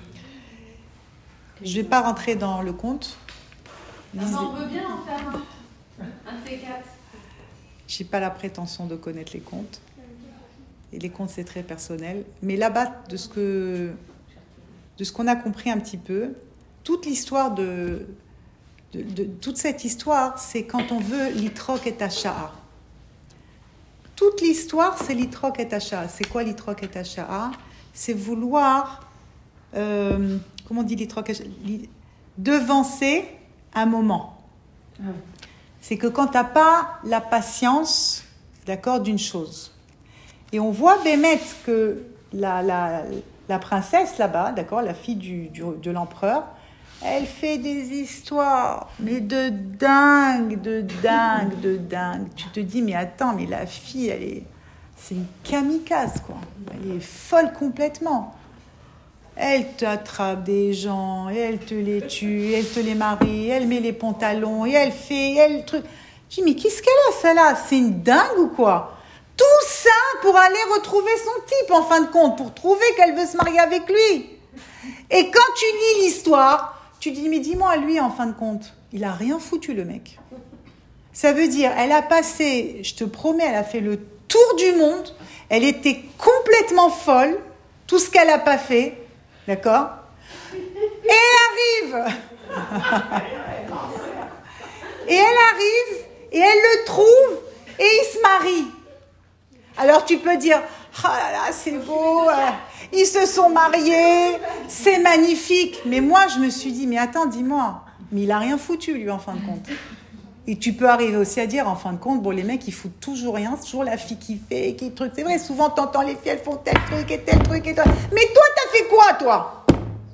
Je ne vais pas rentrer dans le conte. On veut bien en faire un de ces quatre. Je n'ai pas la prétention de connaître les contes. Et les contes, c'est très personnel. Mais là-bas, de ce qu'on a compris un petit peu, toute l'histoire toute cette histoire, c'est quand on veut l'itrok et tasha'a. Toute l'histoire, c'est l'itrok et tasha'a. C'est quoi l'itrok et tasha'a? C'est vouloir, comment on dit l'itrok et tasha'a? Devancer un moment. C'est que quand tu n'as pas la patience, d'accord, d'une chose. Et on voit Bémet que la princesse là-bas, d'accord, la fille de l'empereur, elle fait des histoires, mais de dingue. Tu te dis, mais attends, mais la fille, c'est une kamikaze, quoi. Elle est folle complètement. Elle t'attrape des gens, et elle te les tue, elle te les marie, elle met les pantalons, et elle truc. Je dis, mais qu'est-ce qu'elle a, celle-là? C'est une dingue ou quoi? Tout ça pour aller retrouver son type, en fin de compte, pour trouver qu'elle veut se marier avec lui. Et quand tu lis l'histoire, tu dis, mais dis-moi, lui, en fin de compte, il a rien foutu, le mec. Ça veut dire, elle a passé, je te promets, elle a fait le tour du monde, elle était complètement folle, tout ce qu'elle n'a pas fait, d'accord? Et elle arrive et elle le trouve, et il se marie. Alors tu peux dire, ah là là, c'est beau, ils se sont mariés, c'est magnifique. Mais moi, je me suis dit, mais attends, dis-moi, mais il a rien foutu, lui, en fin de compte. Et tu peux arriver aussi à dire, en fin de compte, bon, les mecs, ils foutent toujours rien, c'est toujours la fille qui fait, qui truc. C'est vrai, souvent, t'entends les filles, elles font tel truc et tel truc et tel. Mais toi, t'as fait quoi, toi?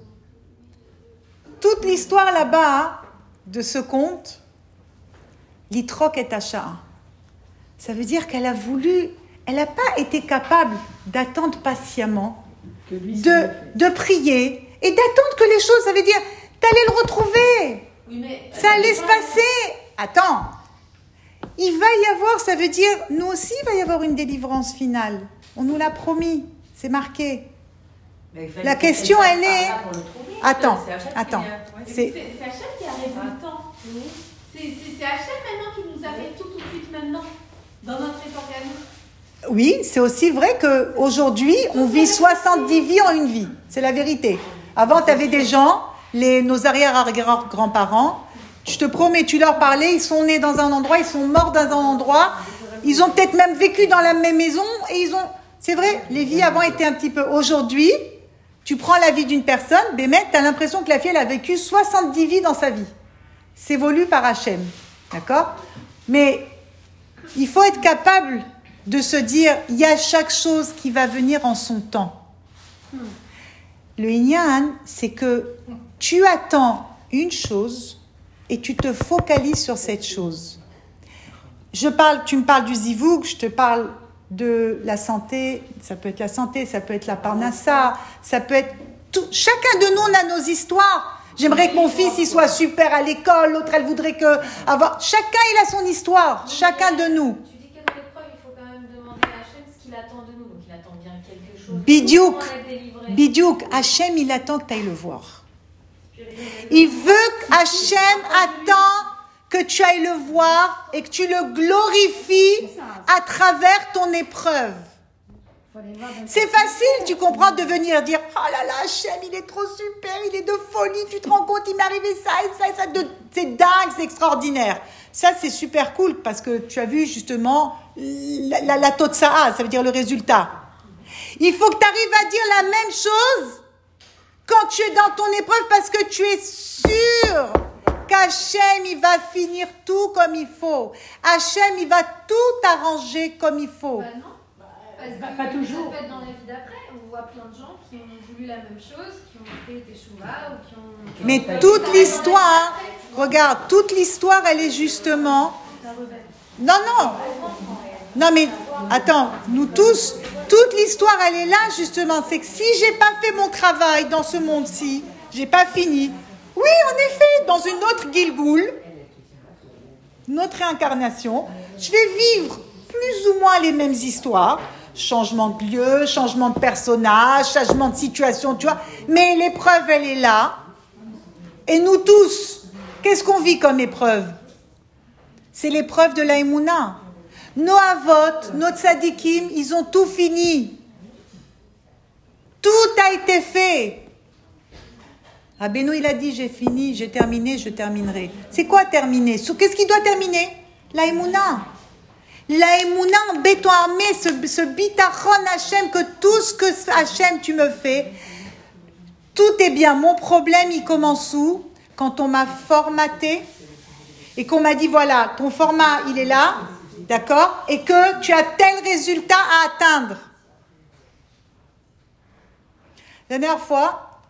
Toute l'histoire là-bas de ce conte, l'itrok et tasha'a, ça veut dire qu'elle a voulu, elle n'a pas été capable d'attendre patiemment, de prier et d'attendre que les choses, ça veut dire, t'allais le retrouver. Oui, mais Ça allait se passer. Attends. Il va y avoir, ça veut dire, nous aussi, il va y avoir une délivrance finale. On nous l'a promis. C'est marqué. La question, elle est... Attends. c'est Hachem qui a réglé le temps. C'est Hachem maintenant qui nous a fait tout de suite maintenant, dans notre organisme. Oui, c'est aussi vrai qu'aujourd'hui, on vit 70 vies en une vie. C'est la vérité. Avant, tu avais des gens, nos arrière-grands-parents, je te promets, tu leur parlais, ils sont nés dans un endroit, ils sont morts dans un endroit, ils ont peut-être même vécu dans la même maison, et ils ont... C'est vrai, les vies avant étaient un petit peu... Aujourd'hui, tu prends la vie d'une personne, Bémet, tu as l'impression que la fille, elle a vécu 70 vies dans sa vie. C'est voulu par Hachem, d'accord? Mais il faut être capable de se dire, il y a chaque chose qui va venir en son temps. Le Inyan, c'est que tu attends une chose et tu te focalises sur cette chose. Tu me parles du zivouk, je te parle de la santé, ça peut être la santé, ça peut être la parnassa, ça peut être tout. Chacun de nous, on a nos histoires. J'aimerais que mon fils il soit super à l'école, l'autre elle voudrait que avoir. Chacun il a son histoire, chacun de nous. Tu dis qu'à l'épreuve, il faut quand même demander à Hachem ce qu'il attend de nous. Donc il attend bien quelque chose. Bidiouk, Hachem il attend que tu ailles le voir. Il veut qu'Hachem attend que tu ailles le voir et que tu le glorifies à travers ton épreuve. C'est facile, tu comprends, de venir dire « Oh là là, Hachem, il est trop super, il est de folie, tu te rends compte, il m'est arrivé ça et ça et ça, c'est dingue, c'est extraordinaire. » Ça, c'est super cool parce que tu as vu justement la totsa'a, ça veut dire le résultat. Il faut que tu arrives à dire la même chose quand tu es dans ton épreuve parce que tu es sûr qu'Hachem, il va finir tout comme il faut. Hachem, il va tout arranger comme il faut. Bah non. Pas toujours. Ça peut être dans la vie d'après. On voit plein de gens qui ont voulu la même chose, qui ont fait des chouvas ou qui ont... Mais toute l'histoire, regarde, toute l'histoire, elle est justement... Non, mais attends, nous tous, toute l'histoire, elle est là justement. C'est que si j'ai pas fait mon travail dans ce monde-ci, j'ai pas fini. Oui, en effet, dans une autre Gilgoul, une autre réincarnation, je vais vivre plus ou moins les mêmes histoires. Changement de lieu, changement de personnage, changement de situation, tu vois. Mais l'épreuve, elle est là. Et nous tous, qu'est-ce qu'on vit comme épreuve? C'est l'épreuve de la Emouna. Nos avot, nos tzadikim, ils ont tout fini. Tout a été fait. Rabbeinu, il a dit, j'ai fini, j'ai terminé, je terminerai. C'est quoi terminer? Qu'est-ce qui doit terminer? La Emouna. La Emouna en béton armé, ce bitachon Hachem, que tout ce que Hachem tu me fais, tout est bien. Mon problème, il commence où? Quand on m'a formaté et qu'on m'a dit, voilà, ton format, il est là, d'accord? Et que tu as tel résultat à atteindre. La dernière fois,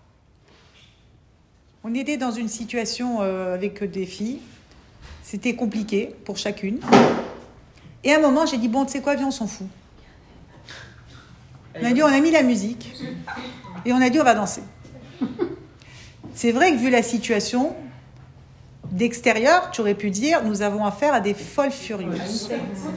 on était dans une situation avec des filles. C'était compliqué pour chacune. Et à un moment, j'ai dit, bon, tu sais quoi, viens, on s'en fout. On a mis la musique et on a dit, on va danser. C'est vrai que vu la situation, d'extérieur, tu aurais pu dire, nous avons affaire à des folles furieuses.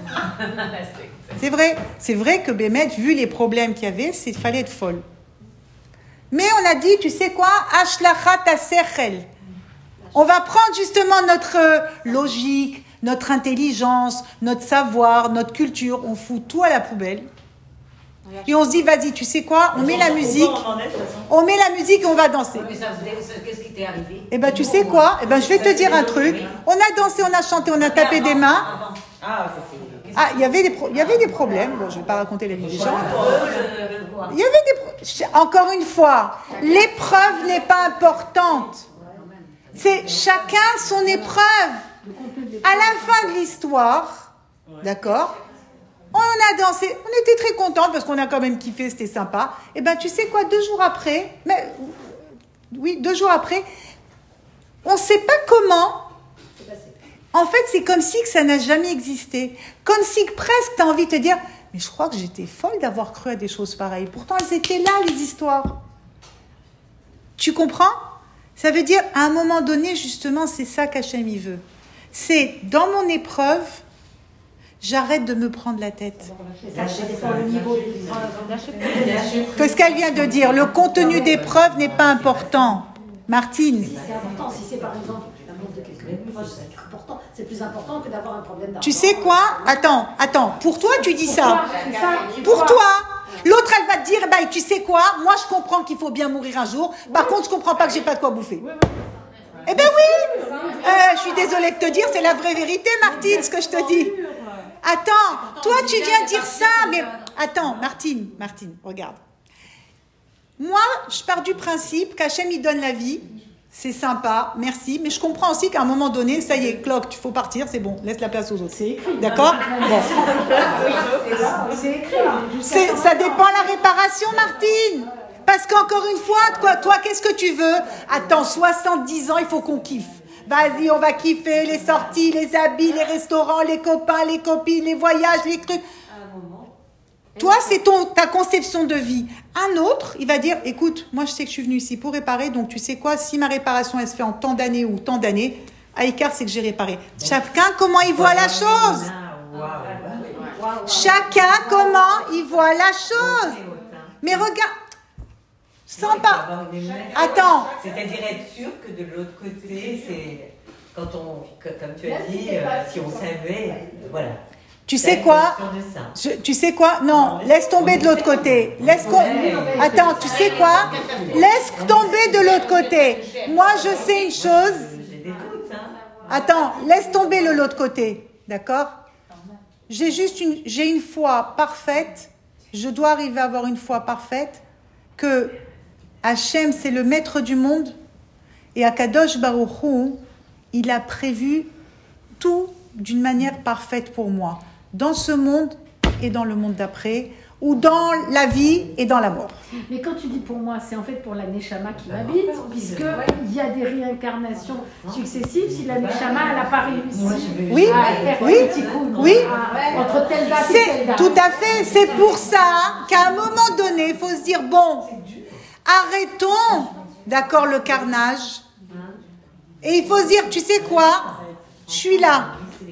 C'est vrai que Bémet, vu les problèmes qu'il y avait, il fallait être folle. Mais on a dit, tu sais quoi, Ashlachat asechel. On va prendre justement notre logique, notre intelligence, notre savoir, notre culture, on fout tout à la poubelle. Et on se dit, vas-y, tu sais quoi, on met la musique et on va danser. Mais ça, qu'est-ce qui t'est arrivé? Eh bien, tu sais quoi, je vais te dire un truc. On a dansé, on a chanté, on a tapé des mains. Il y avait des problèmes. Bon, je ne vais pas raconter la vie des gens. Il y avait encore une fois, l'épreuve n'est pas importante. C'est chacun son épreuve. À la fin de l'histoire, d'accord, on a dansé, on était très contents parce qu'on a quand même kiffé, c'était sympa. Et tu sais quoi, 2 jours après, on ne sait pas comment. En fait, c'est comme si que ça n'a jamais existé. Comme si que presque tu as envie de te dire, mais je crois que j'étais folle d'avoir cru à des choses pareilles. Pourtant, elles étaient là, les histoires. Tu comprends? Ça veut dire, à un moment donné, justement, c'est ça qu'Hachem il veut. C'est, dans mon épreuve, j'arrête de me prendre la tête. Que ce qu'elle vient de dire, le contenu d'épreuve n'est pas important. Martine. C'est important, si c'est par exemple l'amour de quelqu'un, c'est important. C'est plus important que d'avoir un problème d'argent. Tu sais quoi? Attends. Pour toi, tu dis ça. Pour toi. L'autre, elle va te dire, bah, tu sais quoi, moi je comprends qu'il faut bien mourir un jour. Par contre, je comprends pas que j'ai pas de quoi bouffer. Eh ben oui. Je suis désolée de te dire, c'est la vraie vérité, Martine, ce que je te dis. Attends, toi tu viens dire ça, mais attends, Martine, regarde. Moi, je pars du principe qu'Hachem il donne la vie. C'est sympa, merci, mais je comprends aussi qu'à un moment donné, ça y est, cloque, il faut partir, c'est bon, laisse la place aux autres. C'est écrit. D'accord? Bon. C'est écrit. Ça dépend de la réparation, Martine. Parce qu'encore une fois, toi, qu'est-ce que tu veux? Attends, 70 ans, il faut qu'on kiffe. Vas-y, on va kiffer les sorties, les habits, les restaurants, les copains, les copines, les voyages, les trucs. Toi, c'est ta conception de vie. Un autre, il va dire, écoute, moi je sais que je suis venue ici pour réparer, donc tu sais quoi, si ma réparation elle se fait en tant d'années ou tant d'années, à écart, c'est que j'ai réparé. Chacun, comment il voit la chose. Chacun, comment il voit la chose. Mais regarde, sans pas... Attends. C'est-à-dire être sûr que de l'autre côté, c'est... Quand comme tu as dit, si on savait, voilà. Tu sais quoi? Tu sais quoi? Non, laisse tomber de l'autre côté. Attends, tu sais quoi? Laisse tomber de l'autre côté. Moi, je sais une chose. Attends, laisse tomber l'autre côté. D'accord? J'ai une foi parfaite. Je dois arriver à avoir une foi parfaite que Hachem, c'est le maître du monde. Et Akadosh Baruch Hu, il a prévu tout d'une manière parfaite pour moi. Dans ce monde et dans le monde d'après, ou dans la vie et dans la mort. Mais quand tu dis pour moi, c'est en fait pour la Neshama qui m'habite, puisqu'il y a des réincarnations successives si la Neshama n'a pas réussi à faire un petit coup entre telle date et telle date. Tout à fait, c'est pour ça qu'à un moment donné, il faut se dire, bon, arrêtons, d'accord, le carnage, et il faut se dire, tu sais quoi, je suis là.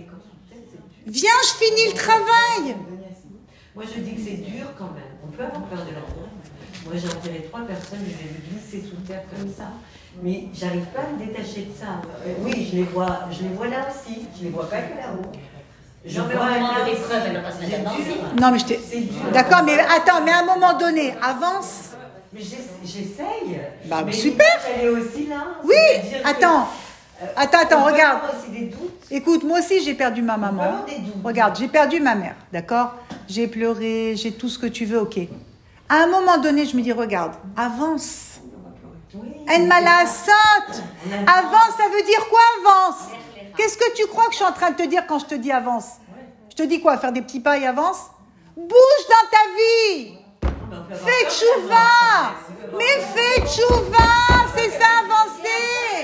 Viens, je finis le travail. Moi, je dis que c'est dur quand même. On peut avoir peur de la mort. Moi, j'ai enterré 3 personnes, je les ai glissées sous terre comme ça. Mais j'arrive pas à me détacher de ça. Oui, je les vois là aussi. Je les vois pas que là-haut. J'en veux vraiment des preuves, elle n'a pas se mettre là-dedans. Non, mais d'accord, mais attends, mais à un moment donné, avance. Mais j'essaye. Bah, mais super. Elle est aussi là. Oui, attends. Attends, regarde. Aussi des doutes. Écoute, moi aussi j'ai perdu ma maman. Regarde, j'ai perdu ma mère, d'accord? J'ai pleuré, j'ai tout ce que tu veux, ok. À un moment donné, je me dis, regarde, avance. En malasot. Avance, ça veut dire quoi, avance? Qu'est-ce que tu crois que je suis en train de te dire quand je te dis avance? Je te dis quoi? Faire des petits pas et avance? Bouge dans ta vie. Fais tchouva. Mais fais tchouva, c'est ça, avancer.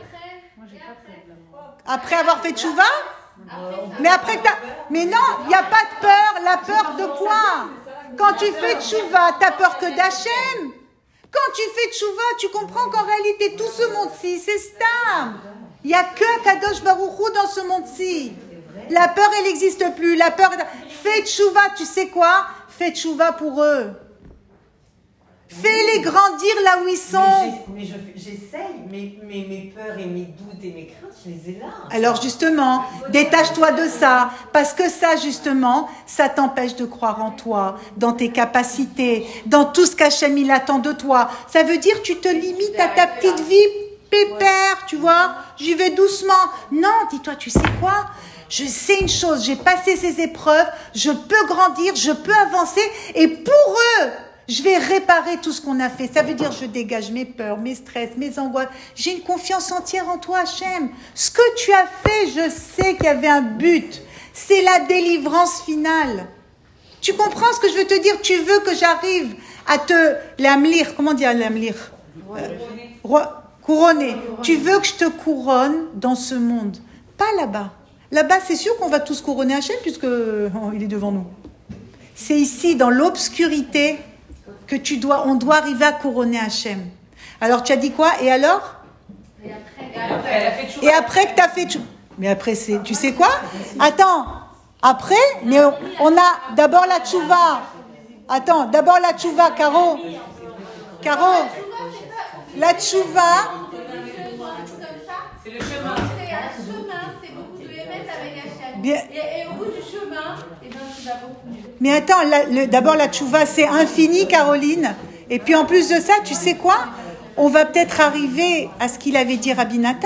Après avoir fait tchouva? Mais après que mais non, il n'y a pas de peur. La peur de quoi? Quand tu fais tchouva, tu as peur que d'Hachem. Quand tu fais tchouva, tu comprends qu'en réalité, tout ce monde-ci, c'est Stam. Il n'y a que Kadosh Baruch Hu dans ce monde-ci. La peur, elle n'existe plus. La peur, fais tchouva, tu sais quoi? Fais tchouva pour eux. Fais-les grandir là où ils sont. Mais j'essaye, mes peurs et mes doutes et mes craintes, je les ai là. Alors justement, détache-toi de ça, parce que ça justement, ça t'empêche de croire en toi, dans tes capacités, dans tout ce qu'Hachem il attend de toi. Ça veut dire que tu te limites à ta petite vie pépère, tu vois, j'y vais doucement. Non, dis-toi, tu sais quoi? Je sais une chose, j'ai passé ces épreuves, je peux grandir, je peux avancer, et pour eux, je vais réparer tout ce qu'on a fait. Ça veut dire je dégage mes peurs, mes stress, mes angoisses. J'ai une confiance entière en toi, Hachem. Ce que tu as fait, je sais qu'il y avait un but. C'est la délivrance finale. Tu comprends ce que je veux te dire? Tu veux que j'arrive à te l'amlir, comment dire l'amlir? Couronner. Tu veux que je te couronne dans ce monde. Pas là-bas. Là-bas, c'est sûr qu'on va tous couronner Hachem puisque il est devant nous. C'est ici, dans l'obscurité, que on doit arriver à couronner Hachem. Alors tu as dit quoi? Et alors? Et après que tu as fait tchouva. Mais après, tu sais quoi? Attends, après, mais on a d'abord la tchouva. Attends, d'abord la tchouva, Caro. La tchouva. C'est le chemin. C'est un chemin, c'est beaucoup de émettre avec Hachem. Et au bout du chemin, tu vas beaucoup mieux. Mais attends, d'abord la tchouva, c'est infini, Caroline. Et puis en plus de ça, tu sais quoi? On va peut-être arriver à ce qu'il avait dit Rabbi Nathan.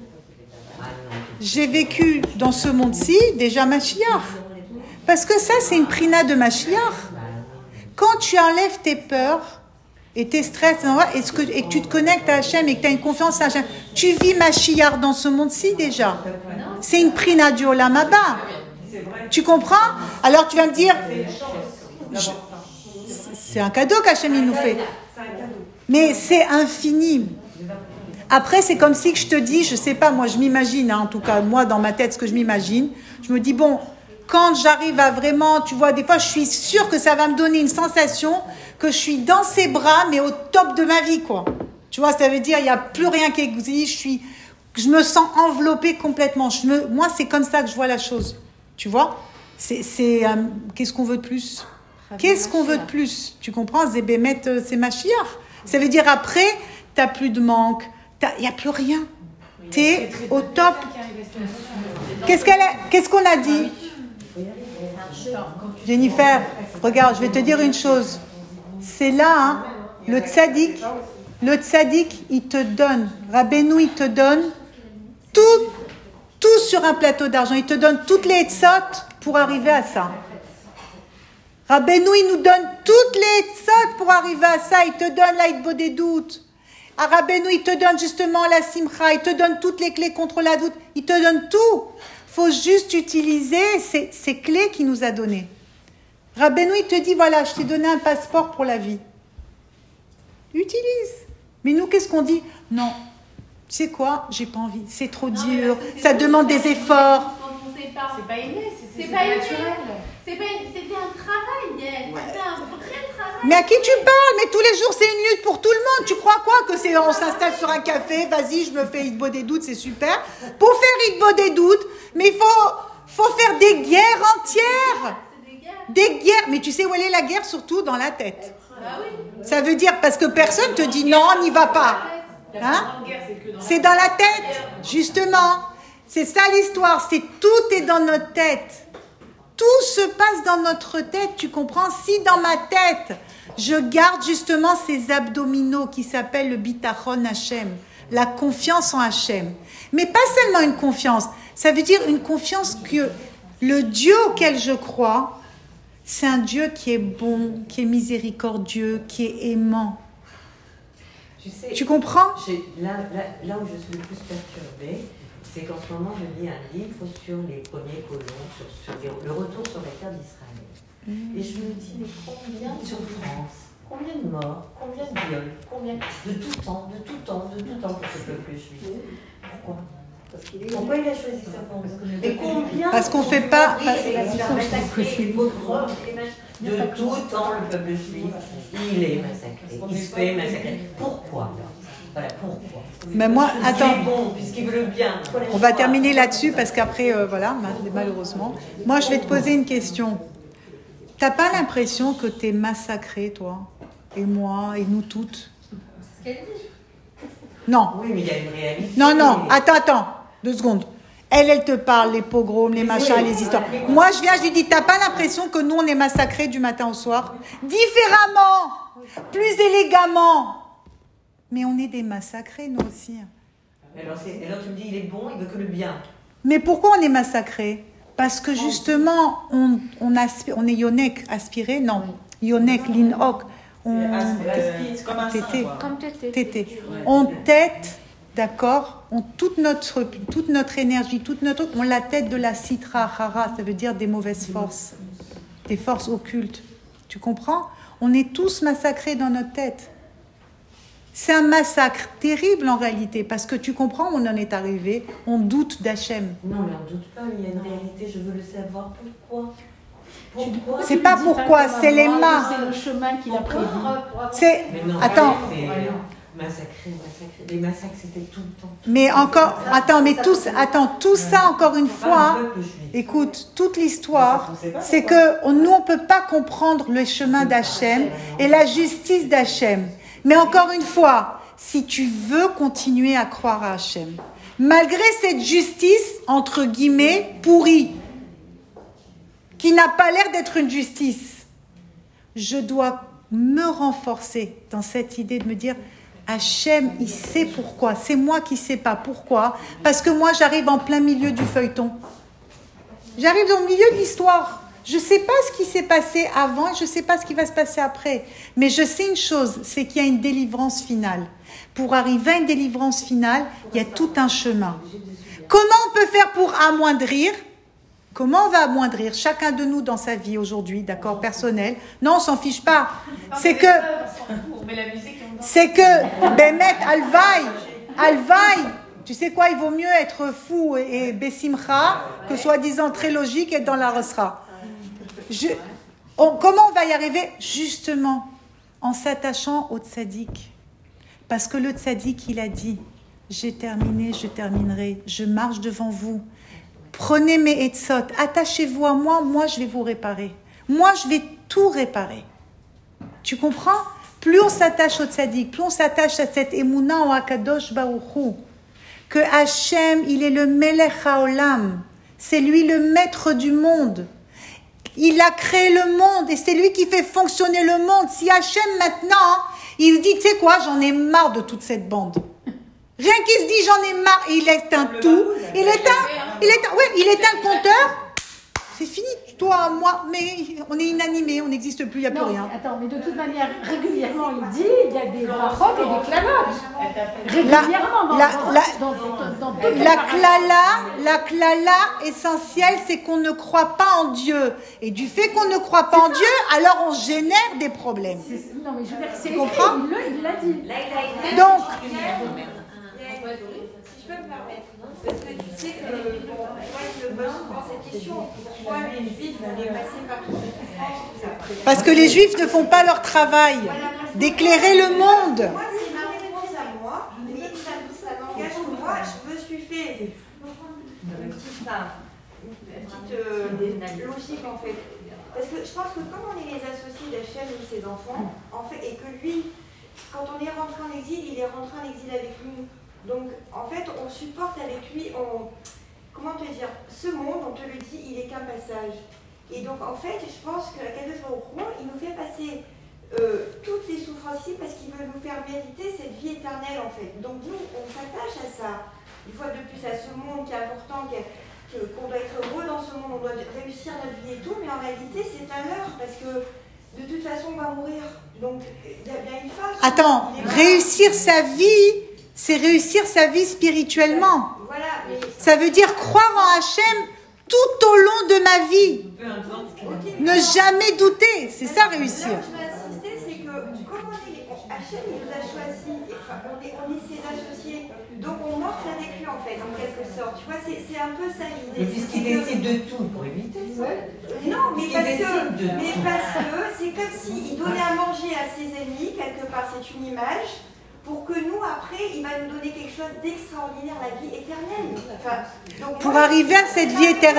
J'ai vécu dans ce monde-ci déjà Mashiach. Parce que ça, c'est une prina de Mashiach. Quand tu enlèves tes peurs et tes stress et que tu te connectes à Hachem et que tu as une confiance à Hachem, tu vis Mashiach dans ce monde-ci déjà. C'est une prina du Olam Haba. Tu comprends? Alors tu vas me dire, c'est un cadeau qu'Hachem il nous fait. Mais c'est infini. Après, c'est comme si que je te dis, je sais pas, moi je m'imagine, en tout cas, moi dans ma tête, ce que je m'imagine, je me dis, bon, quand j'arrive à vraiment, tu vois, des fois je suis sûre que ça va me donner une sensation que je suis dans ses bras, mais au top de ma vie, quoi. Tu vois, ça veut dire, il n'y a plus rien qui existe, je me sens enveloppée complètement. Moi, c'est comme ça que je vois la chose. Tu vois, qu'est-ce qu'on veut de plus? Qu'est-ce qu'on veut de plus? Tu comprends? Zébémet, c'est Mashiach. Ça veut dire après, tu n'as plus de manque, il n'y a plus rien. Tu es au top. Qu'est-ce qu'on a dit? Jennifer, regarde, je vais te dire une chose. C'est là, hein, le tzaddik, il te donne, Rabbeinu, il te donne tout sur un plateau d'argent. Il te donne toutes les etzot pour arriver à ça. Rabbeinu, il nous donne toutes les etzot pour arriver à ça. Il te donne la hitbodedut. Rabbeinu, il te donne justement la simcha. Il te donne toutes les clés contre la doute. Il te donne tout. Il faut juste utiliser ces clés qu'il nous a données. Rabbeinu, il te dit, voilà, je t'ai donné un passeport pour la vie. Utilise. Mais nous, qu'est-ce qu'on dit? Non. Tu sais quoi? J'ai pas envie. C'est trop dur. Ça demande des efforts. C'est pas inné, c'est pas naturel. C'était un travail, c'était un vrai travail. Mais à qui tu parles? Mais tous les jours, c'est une lutte pour tout le monde. Tu crois quoi? Que on s'installe sur un café, vas-y, je me fais hitbodedut, c'est super. Pour faire hitbodedut, mais il faut faire des guerres entières. Des guerres. Mais tu sais où elle est la guerre? Surtout dans la tête. Ça veut dire, parce que personne te dit non, n'y va pas. Hein? C'est dans la tête, justement. C'est ça l'histoire. Tout est dans notre tête. Tout se passe dans notre tête. Tu comprends? Si dans ma tête, je garde justement ces abdominaux qui s'appellent le bitachon Hachem, la confiance en Hachem. Mais pas seulement une confiance. Ça veut dire une confiance que le Dieu auquel je crois, c'est un Dieu qui est bon, qui est miséricordieux, qui est aimant. Tu comprends? Là où je suis le plus perturbée, c'est qu'en ce moment, je lis un livre sur les premiers colons, sur le retour sur la terre d'Israël. Et je me dis, mais combien de souffrances, combien de morts, combien de viols, combien de tout temps pour ce peuple juif. Pourquoi? Pourquoi il a choisi ça pour nous? Et combien? Parce qu'on ne fait pas. De tout temps, le peuple juif, il est massacré. Il se fait massacrer. Pourquoi? Voilà, pourquoi? Mais moi, attends. Bon, puisqu'il veut le bien. On va terminer là-dessus parce qu'après, voilà, malheureusement. Moi, je vais te poser une question. T'as pas l'impression que t'es massacré, toi, et moi, et nous toutes? C'est ce qu'elle dit. Non. Oui, mais il y a une réalité. Non, attends, 2 secondes. Elle te parle, les pogroms, les machins, les histoires. Moi, je lui dis, t'as pas l'impression que nous, on est massacrés du matin au soir? Différemment, plus élégamment. Mais on est des massacrés, nous aussi. Alors tu me dis, il est bon, il veut que le bien. Mais pourquoi on est massacrés? Parce que justement, on est yonek, aspiré, non. Yonek, linhok. C'est comme un tété. Comme tété. On tête, d'accord, toute notre énergie, on la tête de la citra, hara, ça veut dire des mauvaises forces, des forces occultes. Tu comprends? On est tous massacrés dans notre tête. C'est un massacre terrible en réalité, parce que tu comprends où on en est arrivé, on doute d'Hachem. Non, mais on ne doute pas, il y a une réalité, je veux le savoir. Pourquoi? C'est pas pourquoi, c'est les mains. C'est le chemin qu'il a prévu. Attends. Massacré. Les massacres, c'était tout le temps. Mais encore, tout ça, encore une fois, écoute, toute l'histoire, c'est que nous, on ne peut pas comprendre le chemin d'Hachem et la justice d'Hachem. Mais encore une fois, si tu veux continuer à croire à Hachem, malgré cette justice, entre guillemets, pourrie, qui n'a pas l'air d'être une justice. Je dois me renforcer dans cette idée de me dire, Hachem, il sait pourquoi. C'est moi qui ne sais pas pourquoi. Parce que moi, j'arrive en plein milieu du feuilleton. J'arrive dans le milieu de l'histoire. Je ne sais pas ce qui s'est passé avant, je ne sais pas ce qui va se passer après. Mais je sais une chose, c'est qu'il y a une délivrance finale. Pour arriver à une délivrance finale, il y a tout un chemin. Comment on peut faire pour amoindrir ? Comment on va amoindrir chacun de nous dans sa vie aujourd'hui, d'accord, personnel ? Non, on s'en fiche pas. C'est que, Bémet, Alvaï, tu sais quoi, il vaut mieux être fou et Bessimcha que soi-disant très logique et être dans la Rosra. Comment on va y arriver ? Justement, en s'attachant au tzaddik. Parce que le tzaddik, il a dit, j'ai terminé, je terminerai, je marche devant vous. Prenez mes etzot, attachez-vous à moi, moi je vais vous réparer. Moi je vais tout réparer. Tu comprends ? Plus on s'attache au tzaddik, plus on s'attache à cette émouna en Akadosh Baruch Hu, que Hachem, il est le Melech HaOlam, c'est lui le maître du monde. Il a créé le monde et c'est lui qui fait fonctionner le monde. Si Hachem maintenant, il dit, tu sais quoi, j'en ai marre de toute cette bande. Rien qu'il se dit, j'en ai marre, et il éteint tout. Il éteint le compteur. C'est fini, toi, moi, mais on est inanimé, on n'existe plus, il n'y a plus rien. Attends, mais de toute manière, régulièrement, il dit, il y a des brachot et des clalotes. Régulièrement, la klala essentielle, c'est qu'on ne croit pas en Dieu. Et du fait qu'on ne croit pas en Dieu, alors on génère des problèmes. Non, mais je veux dire, c'est tu comprends ? Il l'a dit. Donc, si je peux me permettre, parce que tu sais que moi je me pose souvent cette question, pourquoi les juifs voulaient passer par toute cette souffrance, tout ça. Parce que les juifs ne font pas leur travail d'éclairer le monde. Moi, c'est ma réponse à moi, mais ça n'engage que moi, je me suis fait une petite logique en fait. Parce que je pense que comme on est les associés d'Hachem et ses enfants, en fait, et que lui, quand on est rentré en exil, il est rentré en exil avec nous. Donc, en fait, on supporte avec lui, comment te dire, ce monde, on te le dit, il est qu'un passage. Et donc, en fait, je pense que la Kadosh Baruch Hu, il nous fait passer toutes les souffrances ici parce qu'il veut nous faire mériter cette vie éternelle, en fait. Donc, nous, on s'attache à ça. Une fois de plus, à ce monde qui est important, qu'on doit être heureux dans ce monde, on doit réussir notre vie et tout, mais en réalité, c'est un leurre parce que de toute façon, on va mourir. Donc, il y a bien une phase. Attends, réussir sa vie, c'est réussir sa vie spirituellement. Voilà, mais... Ça veut dire croire en Hachem tout au long de ma vie. Ne jamais douter, c'est ça réussir. Là où je vais insister, c'est que comme Hachem, il nous a choisis, enfin, on est ses associés, donc on marche avec lui en fait, en quelque sorte. Tu vois, c'est un peu ça l'idée. Mais puisqu'il décide de tout pour éviter ça. Non, mais parce que c'est comme s'il donnait à manger à ses ennemis, quelque part, c'est une image. Pour que nous, après, il va nous donner quelque chose d'extraordinaire, la vie éternelle. Enfin, donc, pour arriver à cette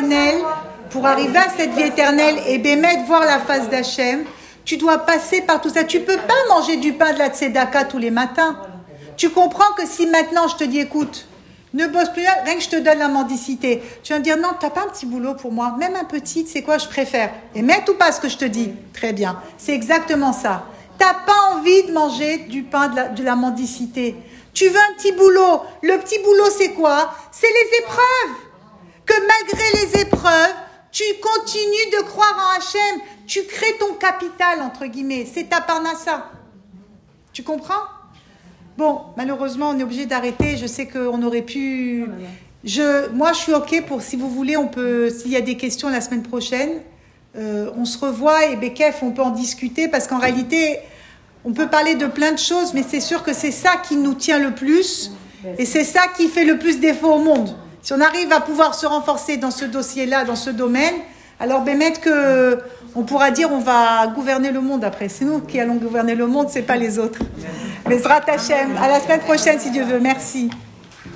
vie éternelle, et Bémet, voir la face d'Hachem, tu dois passer par tout ça. Tu ne peux pas manger du pain de la tzedaka tous les matins. Tu comprends que si maintenant je te dis, écoute, ne bosse plus, rien que je te donne la mendicité, tu vas me dire, non, tu n'as pas un petit boulot pour moi, même un petit, c'est quoi, je préfère. Et mets ou pas ce que je te dis. Très bien, c'est exactement ça. Tu n'as pas envie de manger du pain de la mendicité. Tu veux un petit boulot. Le petit boulot, c'est quoi? C'est les épreuves. Que malgré les épreuves, tu continues de croire en Hachem. Tu crées ton capital, entre guillemets. C'est ta parnassa. Tu comprends? Bon, malheureusement, on est obligé d'arrêter. Je sais qu'on aurait pu... Moi, je suis OK pour, si vous voulez, on peut, s'il y a des questions la semaine prochaine, on se revoit et Bekef, on peut en discuter parce qu'en réalité, on peut parler de plein de choses, mais c'est sûr que c'est ça qui nous tient le plus et c'est ça qui fait le plus défaut au monde. Si on arrive à pouvoir se renforcer dans ce dossier-là, dans ce domaine, alors Bémet, on pourra dire on va gouverner le monde après. C'est nous qui allons gouverner le monde, c'est pas les autres. Bezrat Hashem. À la semaine prochaine si Dieu veut. Merci.